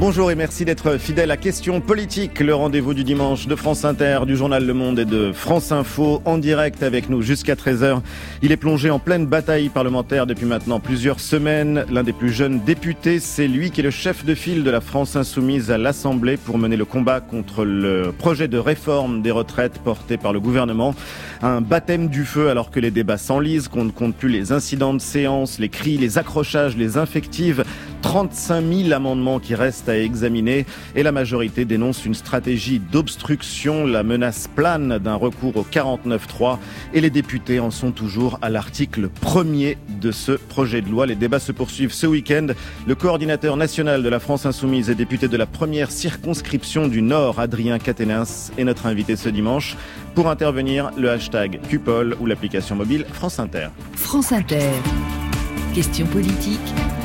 Bonjour et merci d'être fidèle à Question Politique, le rendez-vous du dimanche de France Inter, du journal Le Monde et de France Info, en direct avec nous jusqu'à 13h. Il est plongé en pleine bataille parlementaire depuis maintenant plusieurs semaines. L'un des plus jeunes députés, c'est lui qui est le chef de file de la France Insoumise à l'Assemblée pour mener le combat contre le projet de réforme des retraites porté par le gouvernement. Un baptême du feu alors que les débats s'enlisent, qu'on ne compte plus les incidents de séance, les cris, les accrochages, les invectives. 35 000 amendements qui restent à examiner et la majorité dénonce une stratégie d'obstruction. La menace plane d'un recours au 49.3 et les députés en sont toujours à l'article 1er de ce projet de loi. Les débats se poursuivent ce week-end. Le coordinateur national de la France Insoumise et député de la première circonscription du Nord, Adrien Quatennens, est notre invité ce dimanche. Pour intervenir, le hashtag Cupol ou l'application mobile France Inter. France Inter. Question politique.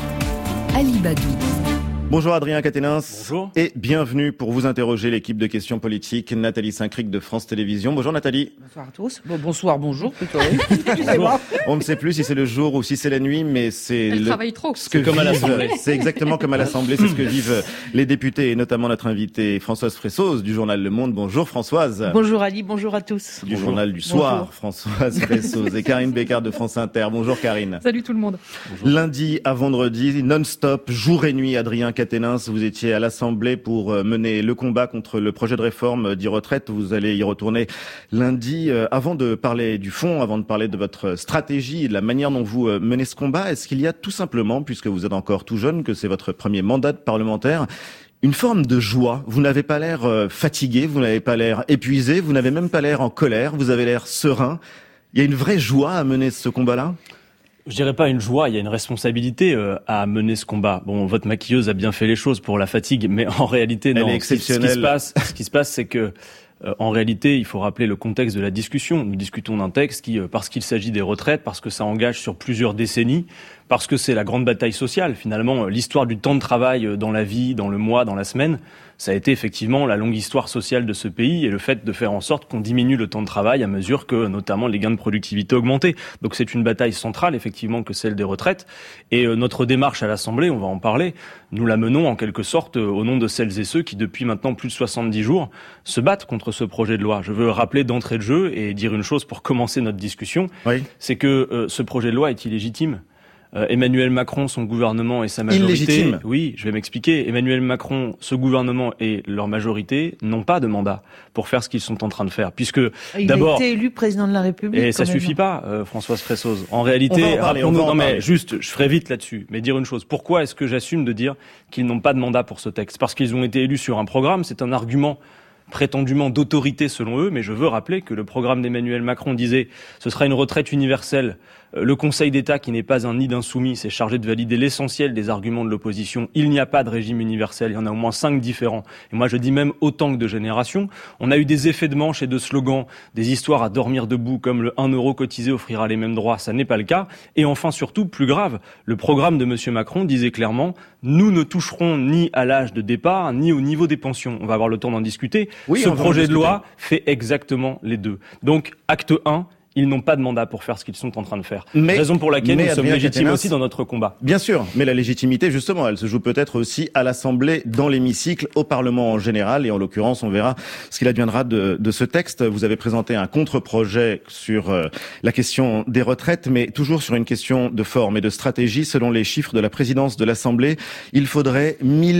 Ali Badou. Bonjour Adrien Quatennens. Bonjour. Et bienvenue pour vous interroger l'équipe de Questions Politiques, Nathalie Saint-Cric de France Télévisions. Bonjour Nathalie. Bonsoir à tous. Bonsoir, bonjour plutôt. Bonjour. On ne sait plus si c'est le jour ou si c'est la nuit, mais c'est comme à l'Assemblée. C'est exactement comme à l'Assemblée, c'est ce que vivent les députés et notamment notre invitée Françoise Fressoz du journal Le Monde. Bonjour Françoise. Bonjour Ali, bonjour à tous. Du journal du soir, Françoise Fressoz et Karine Bécard de France Inter. Bonjour Karine. Salut tout le monde. Bonjour. Lundi à vendredi, non-stop, jour et nuit, Adrien Quatennens, vous étiez à l'Assemblée pour mener le combat contre le projet de réforme des retraites. Vous allez y retourner lundi. Avant de parler du fond, avant de parler de votre stratégie et de la manière dont vous menez ce combat, est-ce qu'il y a tout simplement, puisque vous êtes encore tout jeune, que c'est votre premier mandat de parlementaire, une forme de joie? Vous n'avez pas l'air fatigué, vous n'avez pas l'air épuisé, vous n'avez même pas l'air en colère, vous avez l'air serein. Il y a une vraie joie à mener ce combat-là? Je dirais pas une joie, il y a une responsabilité à mener ce combat. Bon, votre maquilleuse a bien fait les choses pour la fatigue, mais en réalité, non. Elle est exceptionnelle. Ce qui se passe, c'est que en réalité, il faut rappeler le contexte de la discussion. Nous discutons d'un texte qui, parce qu'il s'agit des retraites, parce que ça engage sur plusieurs décennies, parce que c'est la grande bataille sociale. Finalement, l'histoire du temps de travail dans la vie, dans le mois, dans la semaine, ça a été effectivement la longue histoire sociale de ce pays et le fait de faire en sorte qu'on diminue le temps de travail à mesure que, notamment, les gains de productivité augmentaient. Donc c'est une bataille centrale, effectivement, que celle des retraites. Et notre démarche à l'Assemblée, on va en parler, nous la menons en quelque sorte au nom de celles et ceux qui, depuis maintenant plus de 70 jours, se battent contre ce projet de loi. Je veux rappeler d'entrée de jeu et dire une chose pour commencer notre discussion, oui. C'est que ce projet de loi est illégitime. Emmanuel Macron, son gouvernement et sa majorité... Illégitime. Oui, je vais m'expliquer. Emmanuel Macron, ce gouvernement et leur majorité n'ont pas de mandat pour faire ce qu'ils sont en train de faire. Puisque, d'abord... Il a été élu président de la République. Et ça suffit pas, Françoise Fressoz. En réalité... Mais juste, je ferai vite là-dessus. Mais dire une chose. Pourquoi est-ce que j'assume de dire qu'ils n'ont pas de mandat pour ce texte? Parce qu'ils ont été élus sur un programme. C'est un argument prétendument d'autorité selon eux, mais je veux rappeler que le programme d'Emmanuel Macron disait ce sera une retraite universelle. Le Conseil d'État, qui n'est pas un nid d'insoumis, s'est chargé de valider l'essentiel des arguments de l'opposition. Il n'y a pas de régime universel, il y en a au moins 5 différents. Et moi je dis même autant que de générations. On a eu des effets de manche et de slogans, des histoires à dormir debout, comme le 1 euro cotisé offrira les mêmes droits, ça n'est pas le cas. Et enfin surtout, plus grave, le programme de M. Macron disait clairement nous ne toucherons ni à l'âge de départ, ni au niveau des pensions. On va avoir le temps d'en discuter. Oui, ce projet de loi fait exactement les deux. Donc, acte 1, ils n'ont pas de mandat pour faire ce qu'ils sont en train de faire. Raison pour laquelle nous sommes légitimes aussi dans notre combat. Bien sûr, mais la légitimité, justement, elle se joue peut-être aussi à l'Assemblée, dans l'hémicycle, au Parlement en général, et en l'occurrence, on verra ce qu'il adviendra de ce texte. Vous avez présenté un contre-projet sur la question des retraites, mais toujours sur une question de forme et de stratégie. Selon les chiffres de la présidence de l'Assemblée, il faudrait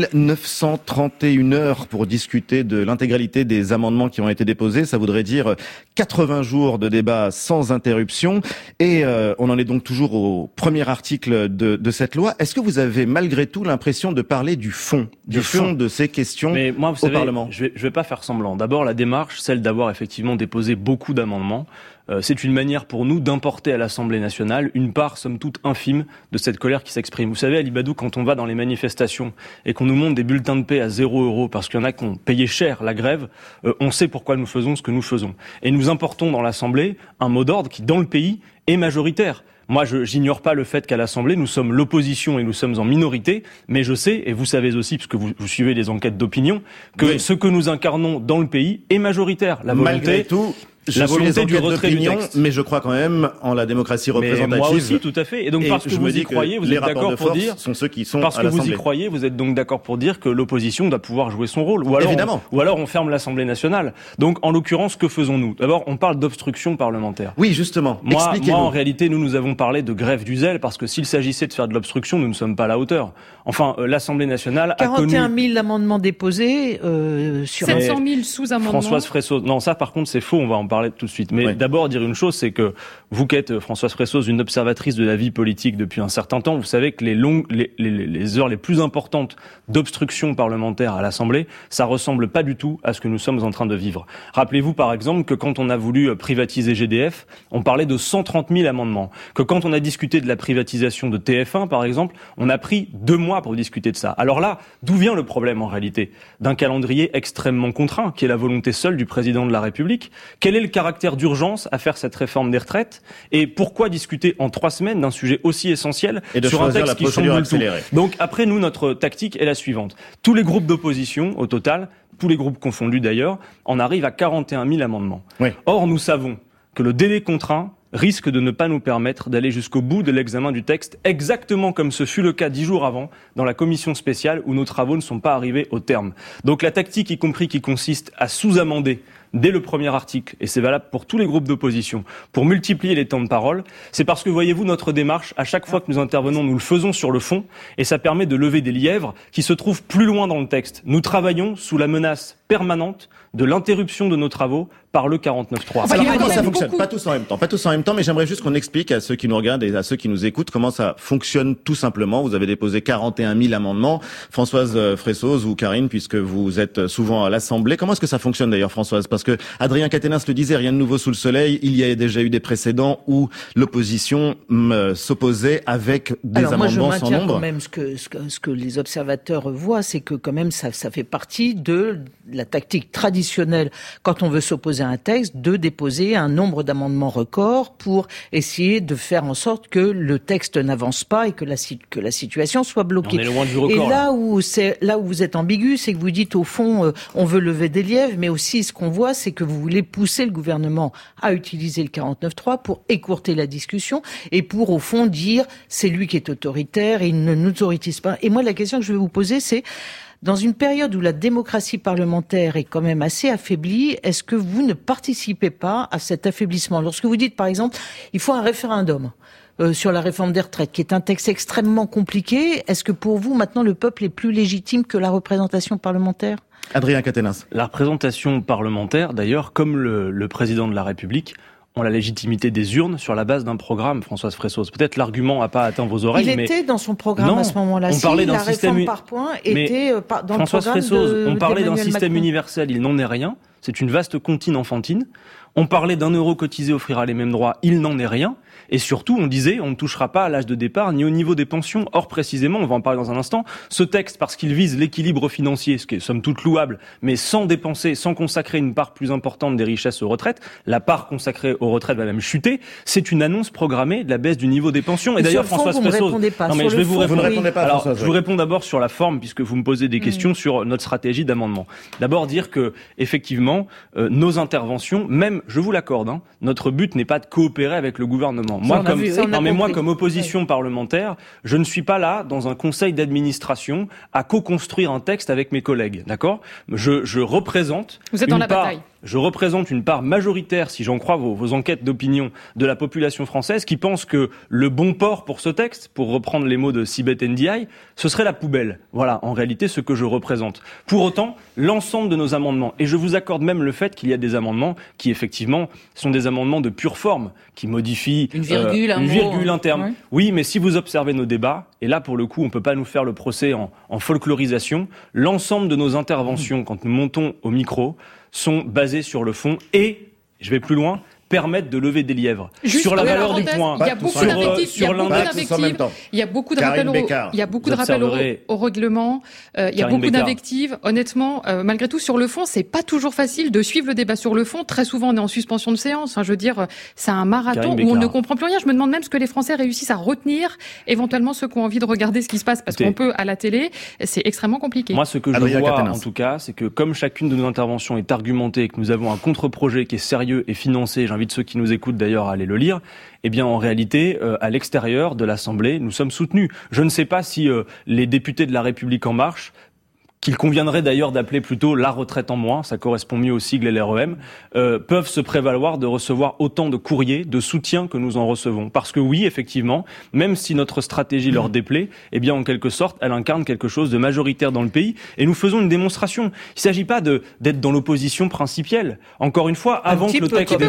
1931 heures pour discuter de l'intégralité des amendements qui ont été déposés. Ça voudrait dire 80 jours de débat sans interruption. Et on en est donc toujours au premier article de cette loi. Est-ce que vous avez malgré tout l'impression de parler du fond de ces questions au Parlement? Je vais pas faire semblant. D'abord, la démarche, celle d'avoir effectivement déposé beaucoup d'amendements, c'est une manière pour nous d'importer à l'Assemblée nationale une part, somme toute, infime de cette colère qui s'exprime. Vous savez, Ali Badou, quand on va dans les manifestations et qu'on nous montre des bulletins de paie à 0 € parce qu'il y en a qui ont payé cher la grève, on sait pourquoi nous faisons ce que nous faisons. Et nous importons dans l'Assemblée un mot d'ordre qui, dans le pays, est majoritaire. Moi, j'ignore pas le fait qu'à l'Assemblée, nous sommes l'opposition et nous sommes en minorité, mais je sais, et vous savez aussi, parce que vous suivez les enquêtes d'opinion, que ce que nous incarnons dans le pays est majoritaire. La volonté, malgré tout, Je suis les enquêtes d'opinion, mais je crois quand même en la démocratie représentative. Mais moi aussi, tout à fait. Et donc, parce que vous y croyez, vous êtes d'accord pour dire... sont ceux qui sont parce à que l'Assemblée. Vous y croyez, vous êtes donc d'accord pour dire que l'opposition doit pouvoir jouer son rôle. Évidemment. Ou alors on ferme l'Assemblée nationale. Donc, en l'occurrence, que faisons-nous ? D'abord, on parle d'obstruction parlementaire. Oui, justement. Moi, en réalité, nous avons parlé de grève du zèle, parce que s'il s'agissait de faire de l'obstruction, nous ne sommes pas à la hauteur. Enfin, l'Assemblée nationale a connu... 41 000 amendements déposés sur... 700 000 sous-amendements. Françoise Fressoz. Non, ça, par contre, c'est faux, on va en parler tout de suite. Mais d'abord, dire une chose, c'est que vous qui êtes, Françoise Fressoz, une observatrice de la vie politique depuis un certain temps, vous savez que les heures les plus importantes d'obstruction parlementaire à l'Assemblée, ça ressemble pas du tout à ce que nous sommes en train de vivre. Rappelez-vous, par exemple, que quand on a voulu privatiser GDF, on parlait de 130 000 amendements. Que quand on a discuté de la privatisation de TF1, par exemple, on a pris 2 mois pour discuter de ça. Alors là, d'où vient le problème en réalité ? D'un calendrier extrêmement contraint, qui est la volonté seule du président de la République. Quel est le caractère d'urgence à faire cette réforme des retraites ? Et pourquoi discuter en 3 semaines d'un sujet aussi essentiel sur un texte qui chamboule tout ? Donc après, nous, notre tactique est la suivante. Tous les groupes d'opposition, au total, tous les groupes confondus d'ailleurs, en arrivent à 41 000 amendements. Oui. Or, nous savons que le délai contraint risque de ne pas nous permettre d'aller jusqu'au bout de l'examen du texte, exactement comme ce fut le cas 10 jours avant, dans la commission spéciale où nos travaux ne sont pas arrivés au terme. Donc la tactique, y compris qui consiste à sous-amender dès le premier article, et c'est valable pour tous les groupes d'opposition, pour multiplier les temps de parole, c'est parce que, voyez-vous, notre démarche, à chaque fois que nous intervenons, nous le faisons sur le fond, et ça permet de lever des lièvres qui se trouvent plus loin dans le texte. Nous travaillons sous la menace permanente de l'interruption de nos travaux par le 49.3. Alors comment ça fonctionne ? Pas tous en même temps, mais j'aimerais juste qu'on explique à ceux qui nous regardent et à ceux qui nous écoutent comment ça fonctionne tout simplement. Vous avez déposé 41 000 amendements. Françoise Fressoz ou Karine, puisque vous êtes souvent à l'Assemblée. Comment est-ce que ça fonctionne d'ailleurs, Françoise ? Parce que Adrien Quatennens le disait, rien de nouveau sous le soleil. Il y a déjà eu des précédents où l'opposition s'opposait avec des amendements sans nombre. Alors moi, je maintiens quand même ce que les observateurs voient, c'est que quand même ça fait partie de la tactique traditionnelle quand on veut s'opposer à un texte, de déposer un nombre d'amendements record pour essayer de faire en sorte que le texte n'avance pas et que la situation soit bloquée. On est loin du record, et là où vous êtes ambigu, c'est que vous dites au fond on veut lever des lièvres, mais aussi ce qu'on voit, c'est que vous voulez pousser le gouvernement à utiliser le 49.3 pour écourter la discussion et pour au fond dire c'est lui qui est autoritaire et il ne nous autorise pas. Et moi la question que je vais vous poser, c'est dans une période où la démocratie parlementaire est quand même assez affaiblie, est-ce que vous ne participez pas à cet affaiblissement ? Lorsque vous dites, par exemple, il faut un référendum sur la réforme des retraites, qui est un texte extrêmement compliqué, est-ce que pour vous, maintenant, le peuple est plus légitime que la représentation parlementaire ? Adrien Quatennens. La représentation parlementaire, d'ailleurs, comme le président de la République, ont la légitimité des urnes sur la base d'un programme, Françoise Fressoz. Peut-être l'argument n'a pas atteint vos oreilles, mais... Il était dans son programme à ce moment-là. On parlait d'un système... réforme par point était dans le programme Fressoz, on parlait d'un système universel, il n'en est rien. C'est une vaste comptine enfantine. On parlait d'1 euro cotisé offrira les mêmes droits, il n'en est rien. Et surtout, on disait, on ne touchera pas à l'âge de départ ni au niveau des pensions. Or, précisément, on va en parler dans un instant, ce texte, parce qu'il vise l'équilibre financier, ce qui est somme toute louable, mais sans dépenser, sans consacrer une part plus importante des richesses aux retraites, la part consacrée aux retraites va même chuter, c'est une annonce programmée de la baisse du niveau des pensions. Et d'ailleurs, Françoise Fressoz... Non, mais je vais vous répondre. Vous ne répondez pas, Alors, je vous réponds d'abord sur la forme, puisque vous me posez des questions sur notre stratégie d'amendement. D'abord, dire que, effectivement, nos interventions, même, je vous l'accorde, notre but n'est pas de coopérer avec le gouvernement. Moi, comme opposition parlementaire, je ne suis pas là, dans un conseil d'administration, à co-construire un texte avec mes collègues, d'accord ? Je représente... Vous êtes dans la bataille. Je représente une part majoritaire, si j'en crois vos enquêtes d'opinion, de la population française qui pense que le bon port pour ce texte, pour reprendre les mots de Sibeth Ndiaye, ce serait la poubelle. Voilà, en réalité, ce que je représente. Pour autant, l'ensemble de nos amendements, et je vous accorde même le fait qu'il y a des amendements qui, effectivement, sont des amendements de pure forme, qui modifient une virgule, un terme. Oui, mais si vous observez nos débats, et là, pour le coup, on peut pas nous faire le procès en folklorisation, l'ensemble de nos interventions, quand nous montons au micro, sont basées sur le fond et, je vais plus loin, permettent de lever des lièvres. Juste sur la valeur du point, il y a beaucoup d'invectives, il y a beaucoup de rappels au règlement, il y a beaucoup d'invectives. Honnêtement, malgré tout, sur le fond, c'est pas toujours facile de suivre le débat sur le fond. Très souvent, on est en suspension de séance. Je veux dire, c'est un marathon où on ne comprend plus rien. Je me demande même ce que les Français réussissent à retenir, éventuellement ceux qui ont envie de regarder ce qui se passe, parce qu'on peut à la télé, c'est extrêmement compliqué. Moi, ce que je vois, en tout cas, c'est que comme chacune de nos interventions est argumentée et que nous avons un contre-projet qui est sérieux et financé, j'invite ceux qui nous écoutent d'ailleurs à aller le lire, eh bien, en réalité, à l'extérieur de l'Assemblée, nous sommes soutenus. Je ne sais pas si les députés de La République En Marche, qu'il conviendrait d'ailleurs d'appeler plutôt la retraite en moins, ça correspond mieux au sigle LREM, peuvent se prévaloir de recevoir autant de courriers, de soutien que nous en recevons. Parce que oui, effectivement, même si notre stratégie leur déplaît, eh bien, en quelque sorte, elle incarne quelque chose de majoritaire dans le pays. Et nous faisons une démonstration. Il ne s'agit pas d'être dans l'opposition principielle. Encore une fois, avant que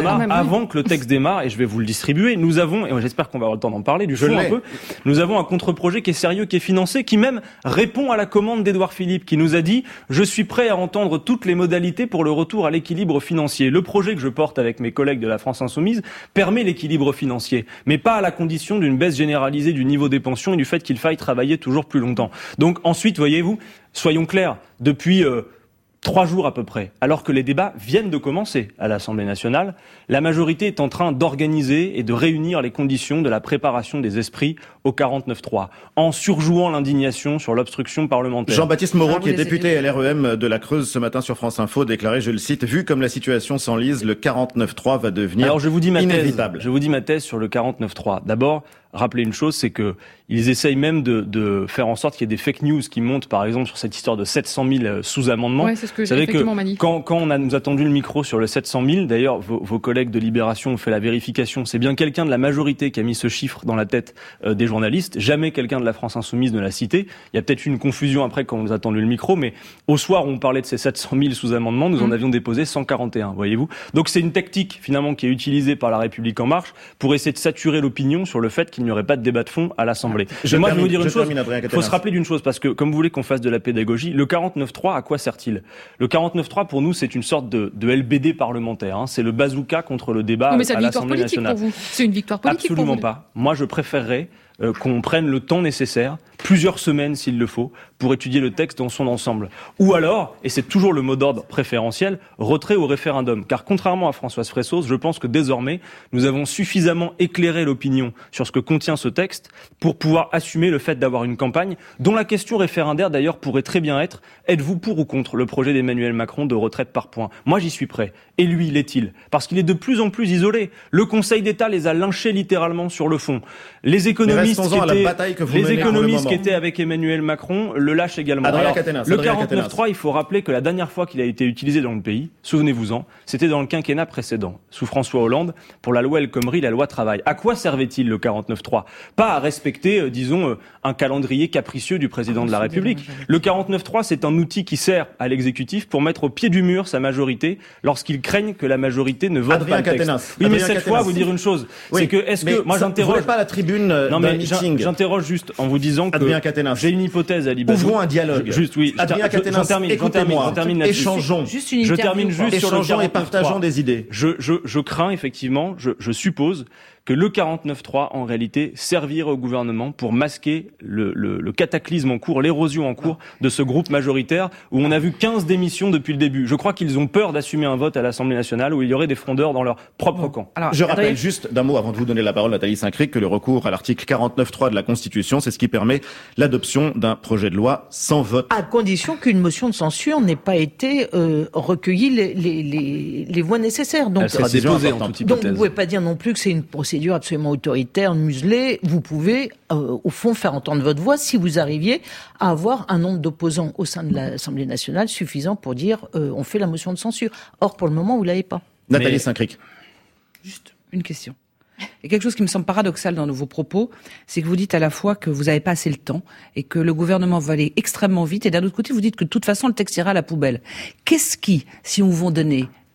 le texte démarre, et je vais vous le distribuer, nous avons, et j'espère qu'on va avoir le temps d'en parler, du fond un peu, nous avons un contre-projet qui est sérieux, qui est financé, qui même répond à la commande d'Édouard Philippe, qui nous a dit « Je suis prêt à entendre toutes les modalités pour le retour à l'équilibre financier ». Le projet que je porte avec mes collègues de la France Insoumise permet l'équilibre financier, mais pas à la condition d'une baisse généralisée du niveau des pensions et du fait qu'il faille travailler toujours plus longtemps. Donc ensuite, voyez-vous, soyons clairs, depuis 3 jours à peu près, alors que les débats viennent de commencer à l'Assemblée nationale, la majorité est en train d'organiser et de réunir les conditions de la préparation des esprits au 49.3, en surjouant l'indignation sur l'obstruction parlementaire. Jean-Baptiste Moreau, qui est député LREM de la Creuse ce matin sur France Info, déclarait, je le cite, « Vu comme la situation s'enlise, le 49.3 va devenir inévitable ». Je vous dis ma thèse sur le 49.3. D'abord, rappeler une chose, c'est que ils essayent même de faire en sorte qu'il y ait des fake news qui montent, par exemple, sur cette histoire de 700 000 sous-amendements. Ouais, c'est ce que j'ai effectivement manié. Quand nous a tendu le micro sur le 700 000, d'ailleurs, vos collègues de Libération ont fait la vérification. C'est bien quelqu'un de la majorité qui a mis ce chiffre dans la tête des journalistes. Jamais quelqu'un de la France Insoumise ne l'a cité. Il y a peut-être eu une confusion après quand on nous a tendu le micro, mais au soir où on parlait de ces 700 000 sous-amendements, nous en avions déposé 141, voyez-vous. Donc c'est une tactique, finalement, qui est utilisée par La République En Marche pour essayer de saturer l'opinion sur le fait qu'il n'y aurait pas de débat de fond à l'Assemblée. Moi, je vais vous dire une chose. Il faut se rappeler d'une chose, parce que, comme vous voulez qu'on fasse de la pédagogie, le 49.3, à quoi sert-il? Le 49.3, pour nous, c'est une sorte de LBD parlementaire. C'est le bazooka contre le débat à l'Assemblée nationale. C'est une victoire politique pour vous. Absolument pas. Moi, je préférerais qu'on prenne le temps nécessaire, plusieurs semaines s'il le faut, pour étudier le texte dans son ensemble. Ou alors, et c'est toujours le mot d'ordre préférentiel, retrait au référendum. Car contrairement à Françoise Fressos, je pense que désormais, nous avons suffisamment éclairé l'opinion sur ce que contient ce texte pour pouvoir assumer le fait d'avoir une campagne dont la question référendaire d'ailleurs pourrait très bien être « Êtes-vous pour ou contre le projet d'Emmanuel Macron de retraite par points ?» Moi, j'y suis prêt. Et lui, l'est-il? Parce qu'il est de plus en plus isolé. Le Conseil d'État les a lynchés littéralement sur le fond. Les économistes qui étaient avec Emmanuel Macron le lâchent également. Alors, le 49.3, il faut rappeler que la dernière fois qu'il a été utilisé dans le pays, souvenez-vous-en, c'était dans le quinquennat précédent, sous François Hollande, pour la loi El Khomri, la loi travail. À quoi servait-il le 49.3? Pas à respecter, disons, un calendrier capricieux du président de la République. Le 49.3, c'est un outil qui sert à l'exécutif pour mettre au pied du mur sa majorité lorsqu'ils craignent que la majorité ne vote pas le texte. Oui, mais cette fois, vous dire une chose, c'est que, moi j'interroge... pas la tribune d'un meeting. J'interroge juste en vous disant que j'ai une hypothèse à Libadou. Ouvrons un dialogue. Juste, oui. Adrien Quatennens, écoutez-moi. Échangeons. Je termine juste sur le 49.3. Et partageons des idées. Je crains effectivement, je suppose que le 49.3, en réalité, servirait au gouvernement pour masquer le cataclysme en cours, l'érosion en cours de ce groupe majoritaire où on a vu 15 démissions depuis le début. Je crois qu'ils ont peur d'assumer un vote à l'Assemblée nationale où il y aurait des frondeurs dans leur propre camp. Alors, je rappelle juste d'un mot avant de vous donner la parole, Nathalie Saint-Cric, que le recours à l'article 49.3 de la Constitution, c'est ce qui permet l'adoption d'un projet de loi sans vote. À condition qu'une motion de censure n'ait pas été recueilli les voix nécessaires. Donc, elle sera déposée en toute hypothèse. Donc vous ne pouvez pas dire non plus que c'est une procédure absolument autoritaire, muselée. Vous pouvez, au fond, faire entendre votre voix si vous arriviez à avoir un nombre d'opposants au sein de l'Assemblée nationale suffisant pour dire on fait la motion de censure. Or, pour le moment, vous ne l'avez pas. Nathalie Saint-Cric. Juste une question. Et quelque chose qui me semble paradoxal dans vos propos, c'est que vous dites à la fois que vous n'avez pas assez le temps et que le gouvernement va aller extrêmement vite, et d'un autre côté, vous dites que de toute façon, le texte ira à la poubelle. Qu'est-ce qui, si on vous donne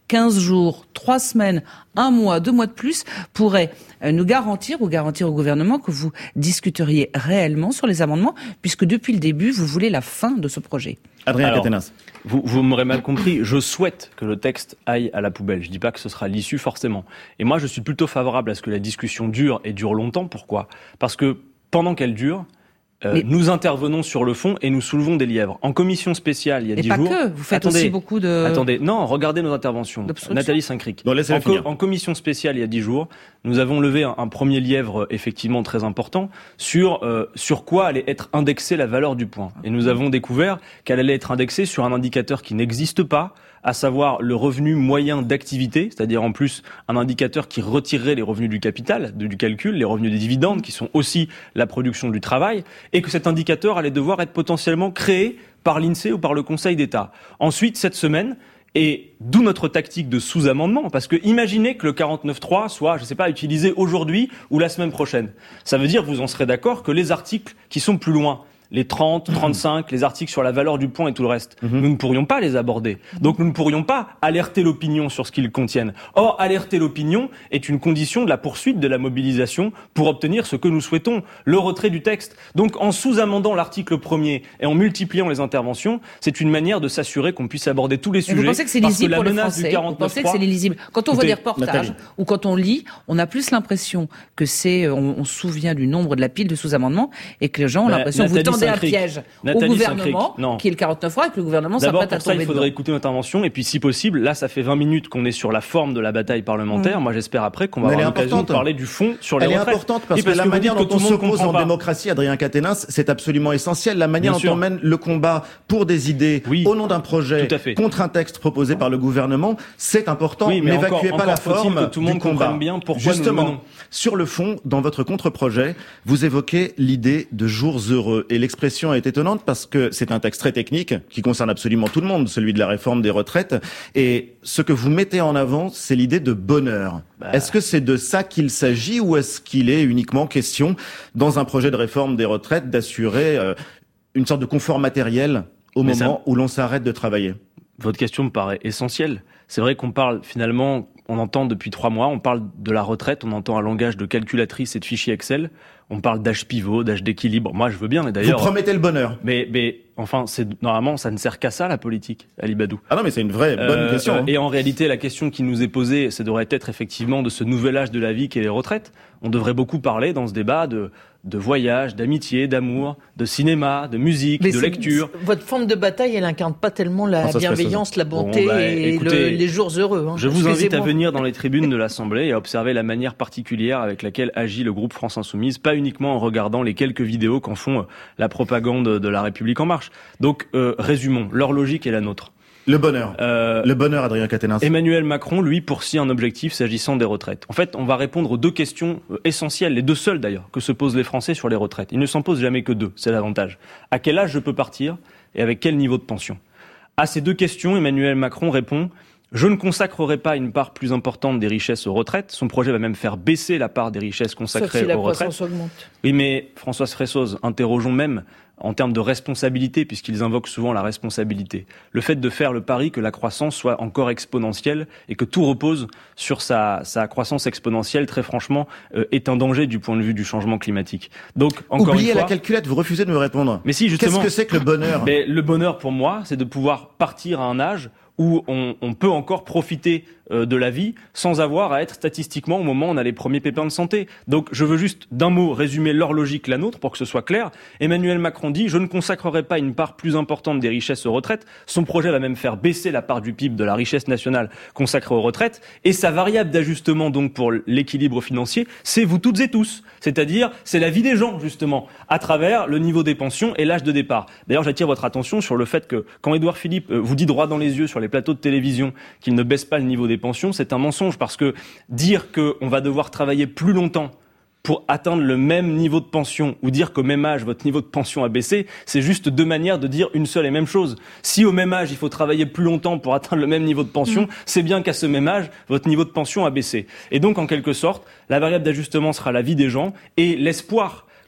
15 jours, 3 semaines, 1 mois, 2 mois de plus pourrait nous garantir ou garantir au gouvernement que vous discuteriez réellement sur les amendements, puisque depuis le début, vous voulez la fin de ce projet. Adrien Quatennens. Vous m'aurez mal compris, je souhaite que le texte aille à la poubelle. Je ne dis pas que ce sera l'issue forcément. Et moi, je suis plutôt favorable à ce que la discussion dure et dure longtemps. Pourquoi ? Parce que pendant qu'elle dure, nous intervenons sur le fond et nous soulevons des lièvres. En commission spéciale, il y a 10 jours... Et pas que, vous faites aussi beaucoup de... Attendez, non, regardez nos interventions. Nathalie Saint-Cric. En commission spéciale, il y a 10 jours, nous avons levé un premier lièvre effectivement très important sur quoi allait être indexée la valeur du point. Et nous avons découvert qu'elle allait être indexée sur un indicateur qui n'existe pas, à savoir le revenu moyen d'activité, c'est-à-dire en plus un indicateur qui retirerait les revenus du capital, du calcul, les revenus des dividendes, qui sont aussi la production du travail, et que cet indicateur allait devoir être potentiellement créé par l'INSEE ou par le Conseil d'État. Ensuite, cette semaine, et d'où notre tactique de sous-amendement, parce que imaginez que le 49.3 soit, je sais pas, utilisé aujourd'hui ou la semaine prochaine. Ça veut dire, vous en serez d'accord, que les articles qui sont plus loin, les 30, 35, les articles sur la valeur du point et tout le reste, nous ne pourrions pas les aborder. Donc nous ne pourrions pas alerter l'opinion sur ce qu'ils contiennent. Or, alerter l'opinion est une condition de la poursuite de la mobilisation pour obtenir ce que nous souhaitons, le retrait du texte. Donc en sous-amendant l'article 1er et en multipliant les interventions, c'est une manière de s'assurer qu'on puisse aborder tous les sujets. Vous pensez que c'est lisible pour les Français ? Vous pensez que c'est lisible ? Quand on voit des reportages ou quand on lit, on a plus l'impression que on se souvient du nombre de la pile de sous-amendements et que les gens ont l'impression que vous tendez un piège au gouvernement, qui est le 49.3, et que le gouvernement s'apprête à tomber dedans. D'abord, pour ça, il faudrait écouter notre intervention, et puis si possible, là, ça fait 20 minutes qu'on est sur la forme de la bataille parlementaire. Moi, j'espère après qu'on va avoir l'occasion de parler du fond sur les retraites. Elle est importante parce que la manière dont on s'oppose en démocratie, Adrien Quatennens, c'est absolument essentiel. La manière dont on mène le combat pour des idées, au nom d'un projet, contre un texte proposé par le gouvernement, c'est important. N'évacuez pas la forme du combat. Justement, sur le fond, dans votre contre-projet, vous évoquez l'idée de jours heureux. Et l'expression est étonnante parce que c'est un texte très technique qui concerne absolument tout le monde, celui de la réforme des retraites. Et ce que vous mettez en avant, c'est l'idée de bonheur. Est-ce que c'est de ça qu'il s'agit ou est-ce qu'il est uniquement question, dans un projet de réforme des retraites, d'assurer une sorte de confort matériel au moment où l'on s'arrête de travailler ? Votre question me paraît essentielle. C'est vrai qu'on parle finalement, on entend depuis 3 mois, on parle de la retraite, on entend un langage de calculatrice et de fichier Excel. On parle d'âge pivot, d'âge d'équilibre. Moi, je veux bien, et d'ailleurs... Vous promettez le bonheur. Mais enfin, normalement, ça ne sert qu'à ça, la politique, Ali Badou. Ah non, mais c'est une vraie bonne question. Et en réalité, la question qui nous est posée, ça devrait être effectivement de ce nouvel âge de la vie qu'est les retraites. On devrait beaucoup parler dans ce débat de voyage, d'amitié, d'amour, de cinéma, de musique, de lecture. Votre forme de bataille, elle incarne pas tellement la bienveillance, la bonté écoutez, les jours heureux. Je vous invite à venir dans les tribunes de l'Assemblée et à observer la manière particulière avec laquelle agit le groupe France Insoumise, pas uniquement en regardant les quelques vidéos qu'en font la propagande de La République En Marche. Donc, résumons, leur logique est la nôtre. Le bonheur, Adrien Quatennens. Emmanuel Macron, lui, poursuit un objectif s'agissant des retraites. En fait, on va répondre aux 2 questions essentielles, les 2 seules d'ailleurs, que se posent les Français sur les retraites. Ils ne s'en posent jamais que 2, c'est l'avantage. À quel âge je peux partir et avec quel niveau de pension ? À ces 2 questions, Emmanuel Macron répond « Je ne consacrerai pas une part plus importante des richesses aux retraites. » Son projet va même faire baisser la part des richesses consacrées aux retraites. Sauf si la croissance augmente. Oui, mais Françoise Fressoz, interrogeons même en termes de responsabilité, puisqu'ils invoquent souvent la responsabilité. Le fait de faire le pari que la croissance soit encore exponentielle et que tout repose sur sa croissance exponentielle, très franchement, est un danger du point de vue du changement climatique. Donc, encore Oubliez une fois, la calculette, vous refusez de me répondre. Mais si, justement. Qu'est-ce que c'est que le bonheur ? Mais le bonheur, pour moi, c'est de pouvoir partir à un âge où on peut encore profiter de la vie sans avoir à être statistiquement au moment où on a les premiers pépins de santé. Donc je veux juste d'un mot résumer leur logique, la nôtre, pour que ce soit clair. Emmanuel Macron dit « Je ne consacrerai pas une part plus importante des richesses aux retraites ». Son projet va même faire baisser la part du PIB de la richesse nationale consacrée aux retraites. Et sa variable d'ajustement donc pour l'équilibre financier, c'est vous toutes et tous. C'est-à-dire, c'est la vie des gens, justement, à travers le niveau des pensions et l'âge de départ. D'ailleurs, j'attire votre attention sur le fait que quand Édouard Philippe vous dit droit dans les yeux sur les plateaux de télévision qu'il ne baisse pas le niveau des pensions, c'est un mensonge, parce que dire qu'on va devoir travailler plus longtemps pour atteindre le même niveau de pension ou dire qu'au même âge, votre niveau de pension a baissé, c'est juste 2 manières de dire une seule et même chose. Si au même âge, il faut travailler plus longtemps pour atteindre le même niveau de pension, c'est bien qu'à ce même âge, votre niveau de pension a baissé. Et donc, en quelque sorte, la variable d'ajustement sera la vie des gens et l'espoir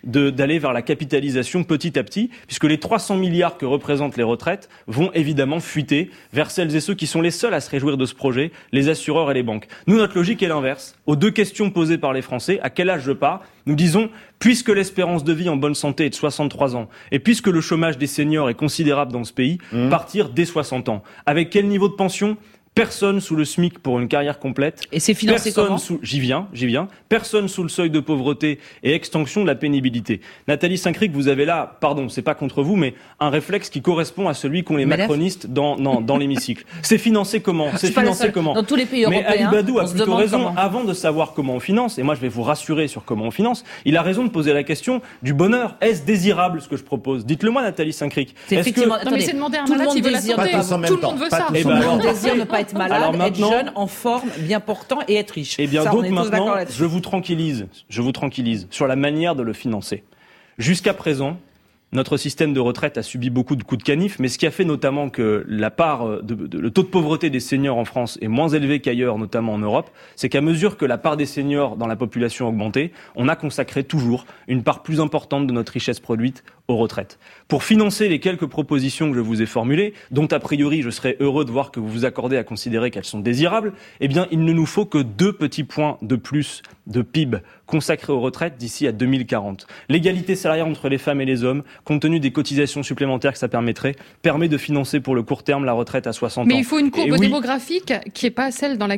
d'aller vers la capitalisation petit à petit, puisque les 300 milliards que représentent les retraites vont évidemment fuiter vers celles et ceux qui sont les seuls à se réjouir de ce projet, les assureurs et les banques. Nous, notre logique est l'inverse. Aux 2 questions posées par les Français, à quel âge je pars, nous disons, puisque l'espérance de vie en bonne santé est de 63 ans, et puisque le chômage des seniors est considérable dans ce pays, partir dès 60 ans. Avec quel niveau de pension ? Personne sous le SMIC pour une carrière complète. Et c'est financé comment ? J'y viens. Personne sous le seuil de pauvreté et extinction de la pénibilité. Nathalie Saint-Cric, vous avez là, pardon, c'est pas contre vous, mais un réflexe qui correspond à celui qu'ont les macronistes dans l'hémicycle. C'est financé comment ? Dans tous les pays européens. Mais Ali Badou a plutôt raison. Avant de savoir comment on finance, et moi je vais vous rassurer sur comment on finance, il a raison de poser la question du bonheur. Est-ce désirable ce que je propose ? Dites-le moi, Nathalie Saint-Cric. Non, mais c'est demander à un malade s'il veut la santé. Tout le monde veut ça. Tout le monde désire ne pas être malade, être jeune, en forme, bien portant et être riche. Eh bien, donc maintenant, je vous tranquillise sur la manière de le financer. Jusqu'à présent, notre système de retraite a subi beaucoup de coups de canif, mais ce qui a fait notamment que le taux de pauvreté des seniors en France est moins élevé qu'ailleurs, notamment en Europe, c'est qu'à mesure que la part des seniors dans la population a augmenté, on a consacré toujours une part plus importante de notre richesse produite aux retraites. Pour financer les quelques propositions que je vous ai formulées, dont a priori je serais heureux de voir que vous vous accordez à considérer qu'elles sont désirables, eh bien il ne nous faut que 2 petits points de plus de PIB consacrés aux retraites d'ici à 2040. L'égalité salariale entre les femmes et les hommes, compte tenu des cotisations supplémentaires que ça permettrait, permet de financer pour le court terme la retraite à 60 ans. Mais il faut une courbe démographique qui est pas celle qu'on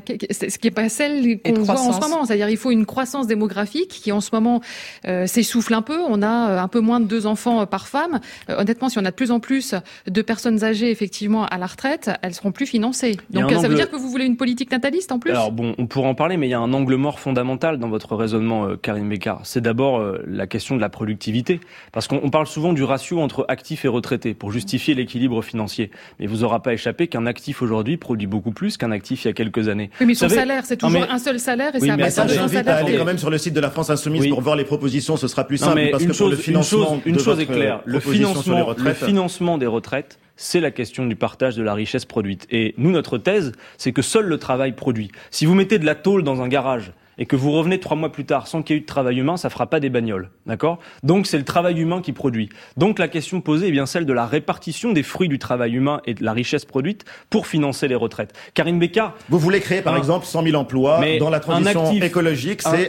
voit en ce moment. C'est-à-dire il faut une croissance démographique qui en ce moment s'essouffle un peu. On a un peu moins de 2 enfants par femme. Honnêtement, si on a de plus en plus de personnes âgées effectivement à la retraite, elles seront plus financées. Donc ça veut dire que vous voulez une politique nataliste en plus ? Alors bon, on pourra en parler, mais il y a un angle mort fondamental dans votre raisonnement, Karine Bécard. C'est d'abord la question de la productivité. Parce qu'on parle souvent du ratio entre actifs et retraités pour justifier l'équilibre financier. Mais vous aura pas échappé qu'un actif aujourd'hui produit beaucoup plus qu'un actif il y a quelques années. Oui, mais son salaire, c'est toujours un seul salaire et c'est un salaire. Allez quand même sur le site de la France Insoumise pour voir les propositions, ce sera plus simple parce que pour le financement une chose est claire, le financement des retraites, c'est la question du partage de la richesse produite. Et nous, notre thèse, c'est que seul le travail produit. Si vous mettez de la tôle dans un garage et que vous revenez 3 mois plus tard sans qu'il y ait eu de travail humain, ça fera pas des bagnoles, d'accord ? Donc c'est le travail humain qui produit. Donc la question posée est bien celle de la répartition des fruits du travail humain et de la richesse produite pour financer les retraites. Karine Bécard, vous voulez créer par exemple 100 000 emplois dans la transition écologique, c'est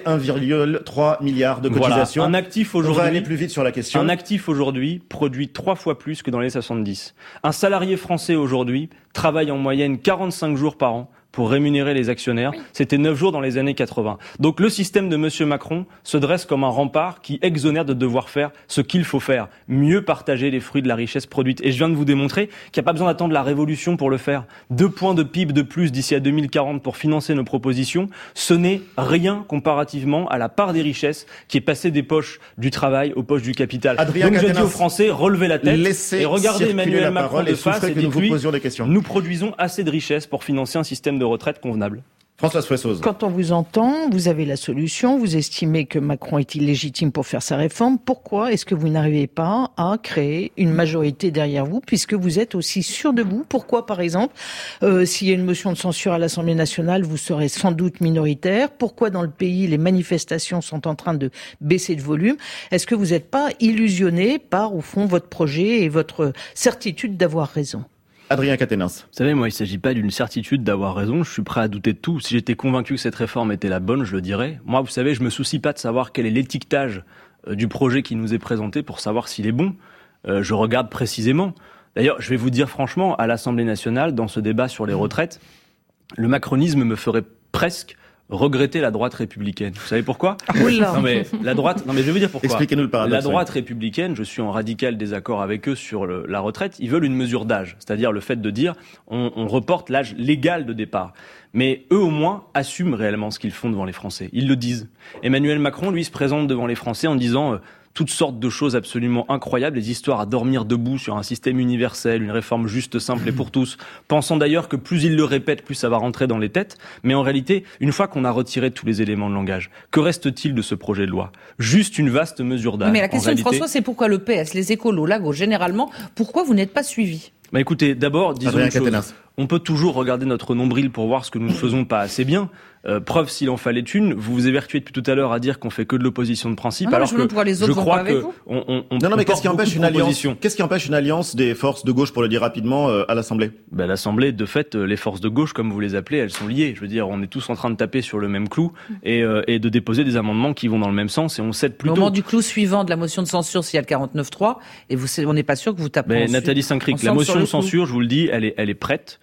1,3 milliard de cotisations. Voilà, un actif aujourd'hui, on va aller plus vite sur la question. Un actif aujourd'hui produit 3 fois plus que dans les 70. Un salarié français aujourd'hui travaille en moyenne 45 jours par an pour rémunérer les actionnaires. Oui. C'était 9 jours dans les années 80. Donc le système de Monsieur Macron se dresse comme un rempart qui exonère de devoir faire ce qu'il faut faire. Mieux partager les fruits de la richesse produite. Et je viens de vous démontrer qu'il n'y a pas besoin d'attendre la révolution pour le faire. 2 points de PIB de plus d'ici à 2040 pour financer nos propositions, ce n'est rien comparativement à la part des richesses qui est passée des poches du travail aux poches du capital. Adrien Donc Cadenas, je dis aux Français, relevez la tête et regardez Emmanuel Macron de face et dites-lui, nous produisons assez de richesses pour financer un système de retraite convenable. Françoise Fressoz. Quand on vous entend, vous avez la solution, vous estimez que Macron est illégitime pour faire sa réforme. Pourquoi est-ce que vous n'arrivez pas à créer une majorité derrière vous, puisque vous êtes aussi sûr de vous ? Pourquoi, par exemple, s'il y a une motion de censure à l'Assemblée nationale, vous serez sans doute minoritaire ? Pourquoi dans le pays, les manifestations sont en train de baisser de volume ? Est-ce que vous n'êtes pas illusionné par, au fond, votre projet et votre certitude d'avoir raison ? Adrien Cadenas. Vous savez, moi, il ne s'agit pas d'une certitude d'avoir raison. Je suis prêt à douter de tout. Si j'étais convaincu que cette réforme était la bonne, je le dirais. Moi, vous savez, je me soucie pas de savoir quel est l'étiquetage du projet qui nous est présenté pour savoir s'il est bon. Je regarde précisément. D'ailleurs, je vais vous dire franchement, à l'Assemblée nationale, dans ce débat sur les retraites, le macronisme me ferait presque regretter la droite républicaine. Vous savez pourquoi ? Non mais la droite. Non mais je vais vous dire pourquoi. Expliquez-nous le paradoxe. La droite républicaine, je suis en radical désaccord avec eux sur la retraite. Ils veulent une mesure d'âge, c'est-à-dire le fait de dire on reporte l'âge légal de départ. Mais eux au moins assument réellement ce qu'ils font devant les Français. Ils le disent. Emmanuel Macron, lui, se présente devant les Français en disant toutes sortes de choses absolument incroyables, des histoires à dormir debout sur un système universel, une réforme juste, simple et pour tous, pensant d'ailleurs que plus il le répète, plus ça va rentrer dans les têtes. Mais en réalité, une fois qu'on a retiré tous les éléments de langage, que reste-t-il de ce projet de loi ? Juste une vaste mesure d'âge. Mais la question de François, c'est pourquoi le PS, les écolos, la gauche, généralement, pourquoi vous n'êtes pas suivis ? Bah écoutez, d'abord, disons une chose. On peut toujours regarder notre nombril pour voir ce que nous ne faisons pas assez bien. Preuve s'il en fallait une, vous vous évertuez depuis tout à l'heure à dire qu'on fait que de l'opposition de principe, alors que je crois que non, mais qu'est-ce qui empêche une alliance des forces de gauche, pour le dire rapidement, à l'Assemblée? L'Assemblée, de fait, les forces de gauche, comme vous les appelez, elles sont liées. Je veux dire, on est tous en train de taper sur le même clou et de déposer des amendements qui vont dans le même sens, et on cède plutôt. Au moment du clou suivant de la motion de censure, s'il y a le 49.3, et on n'est pas sûr que vous tapez. Nathalie Saint-Cric, la motion de censure, je vous le dis, elle est prête.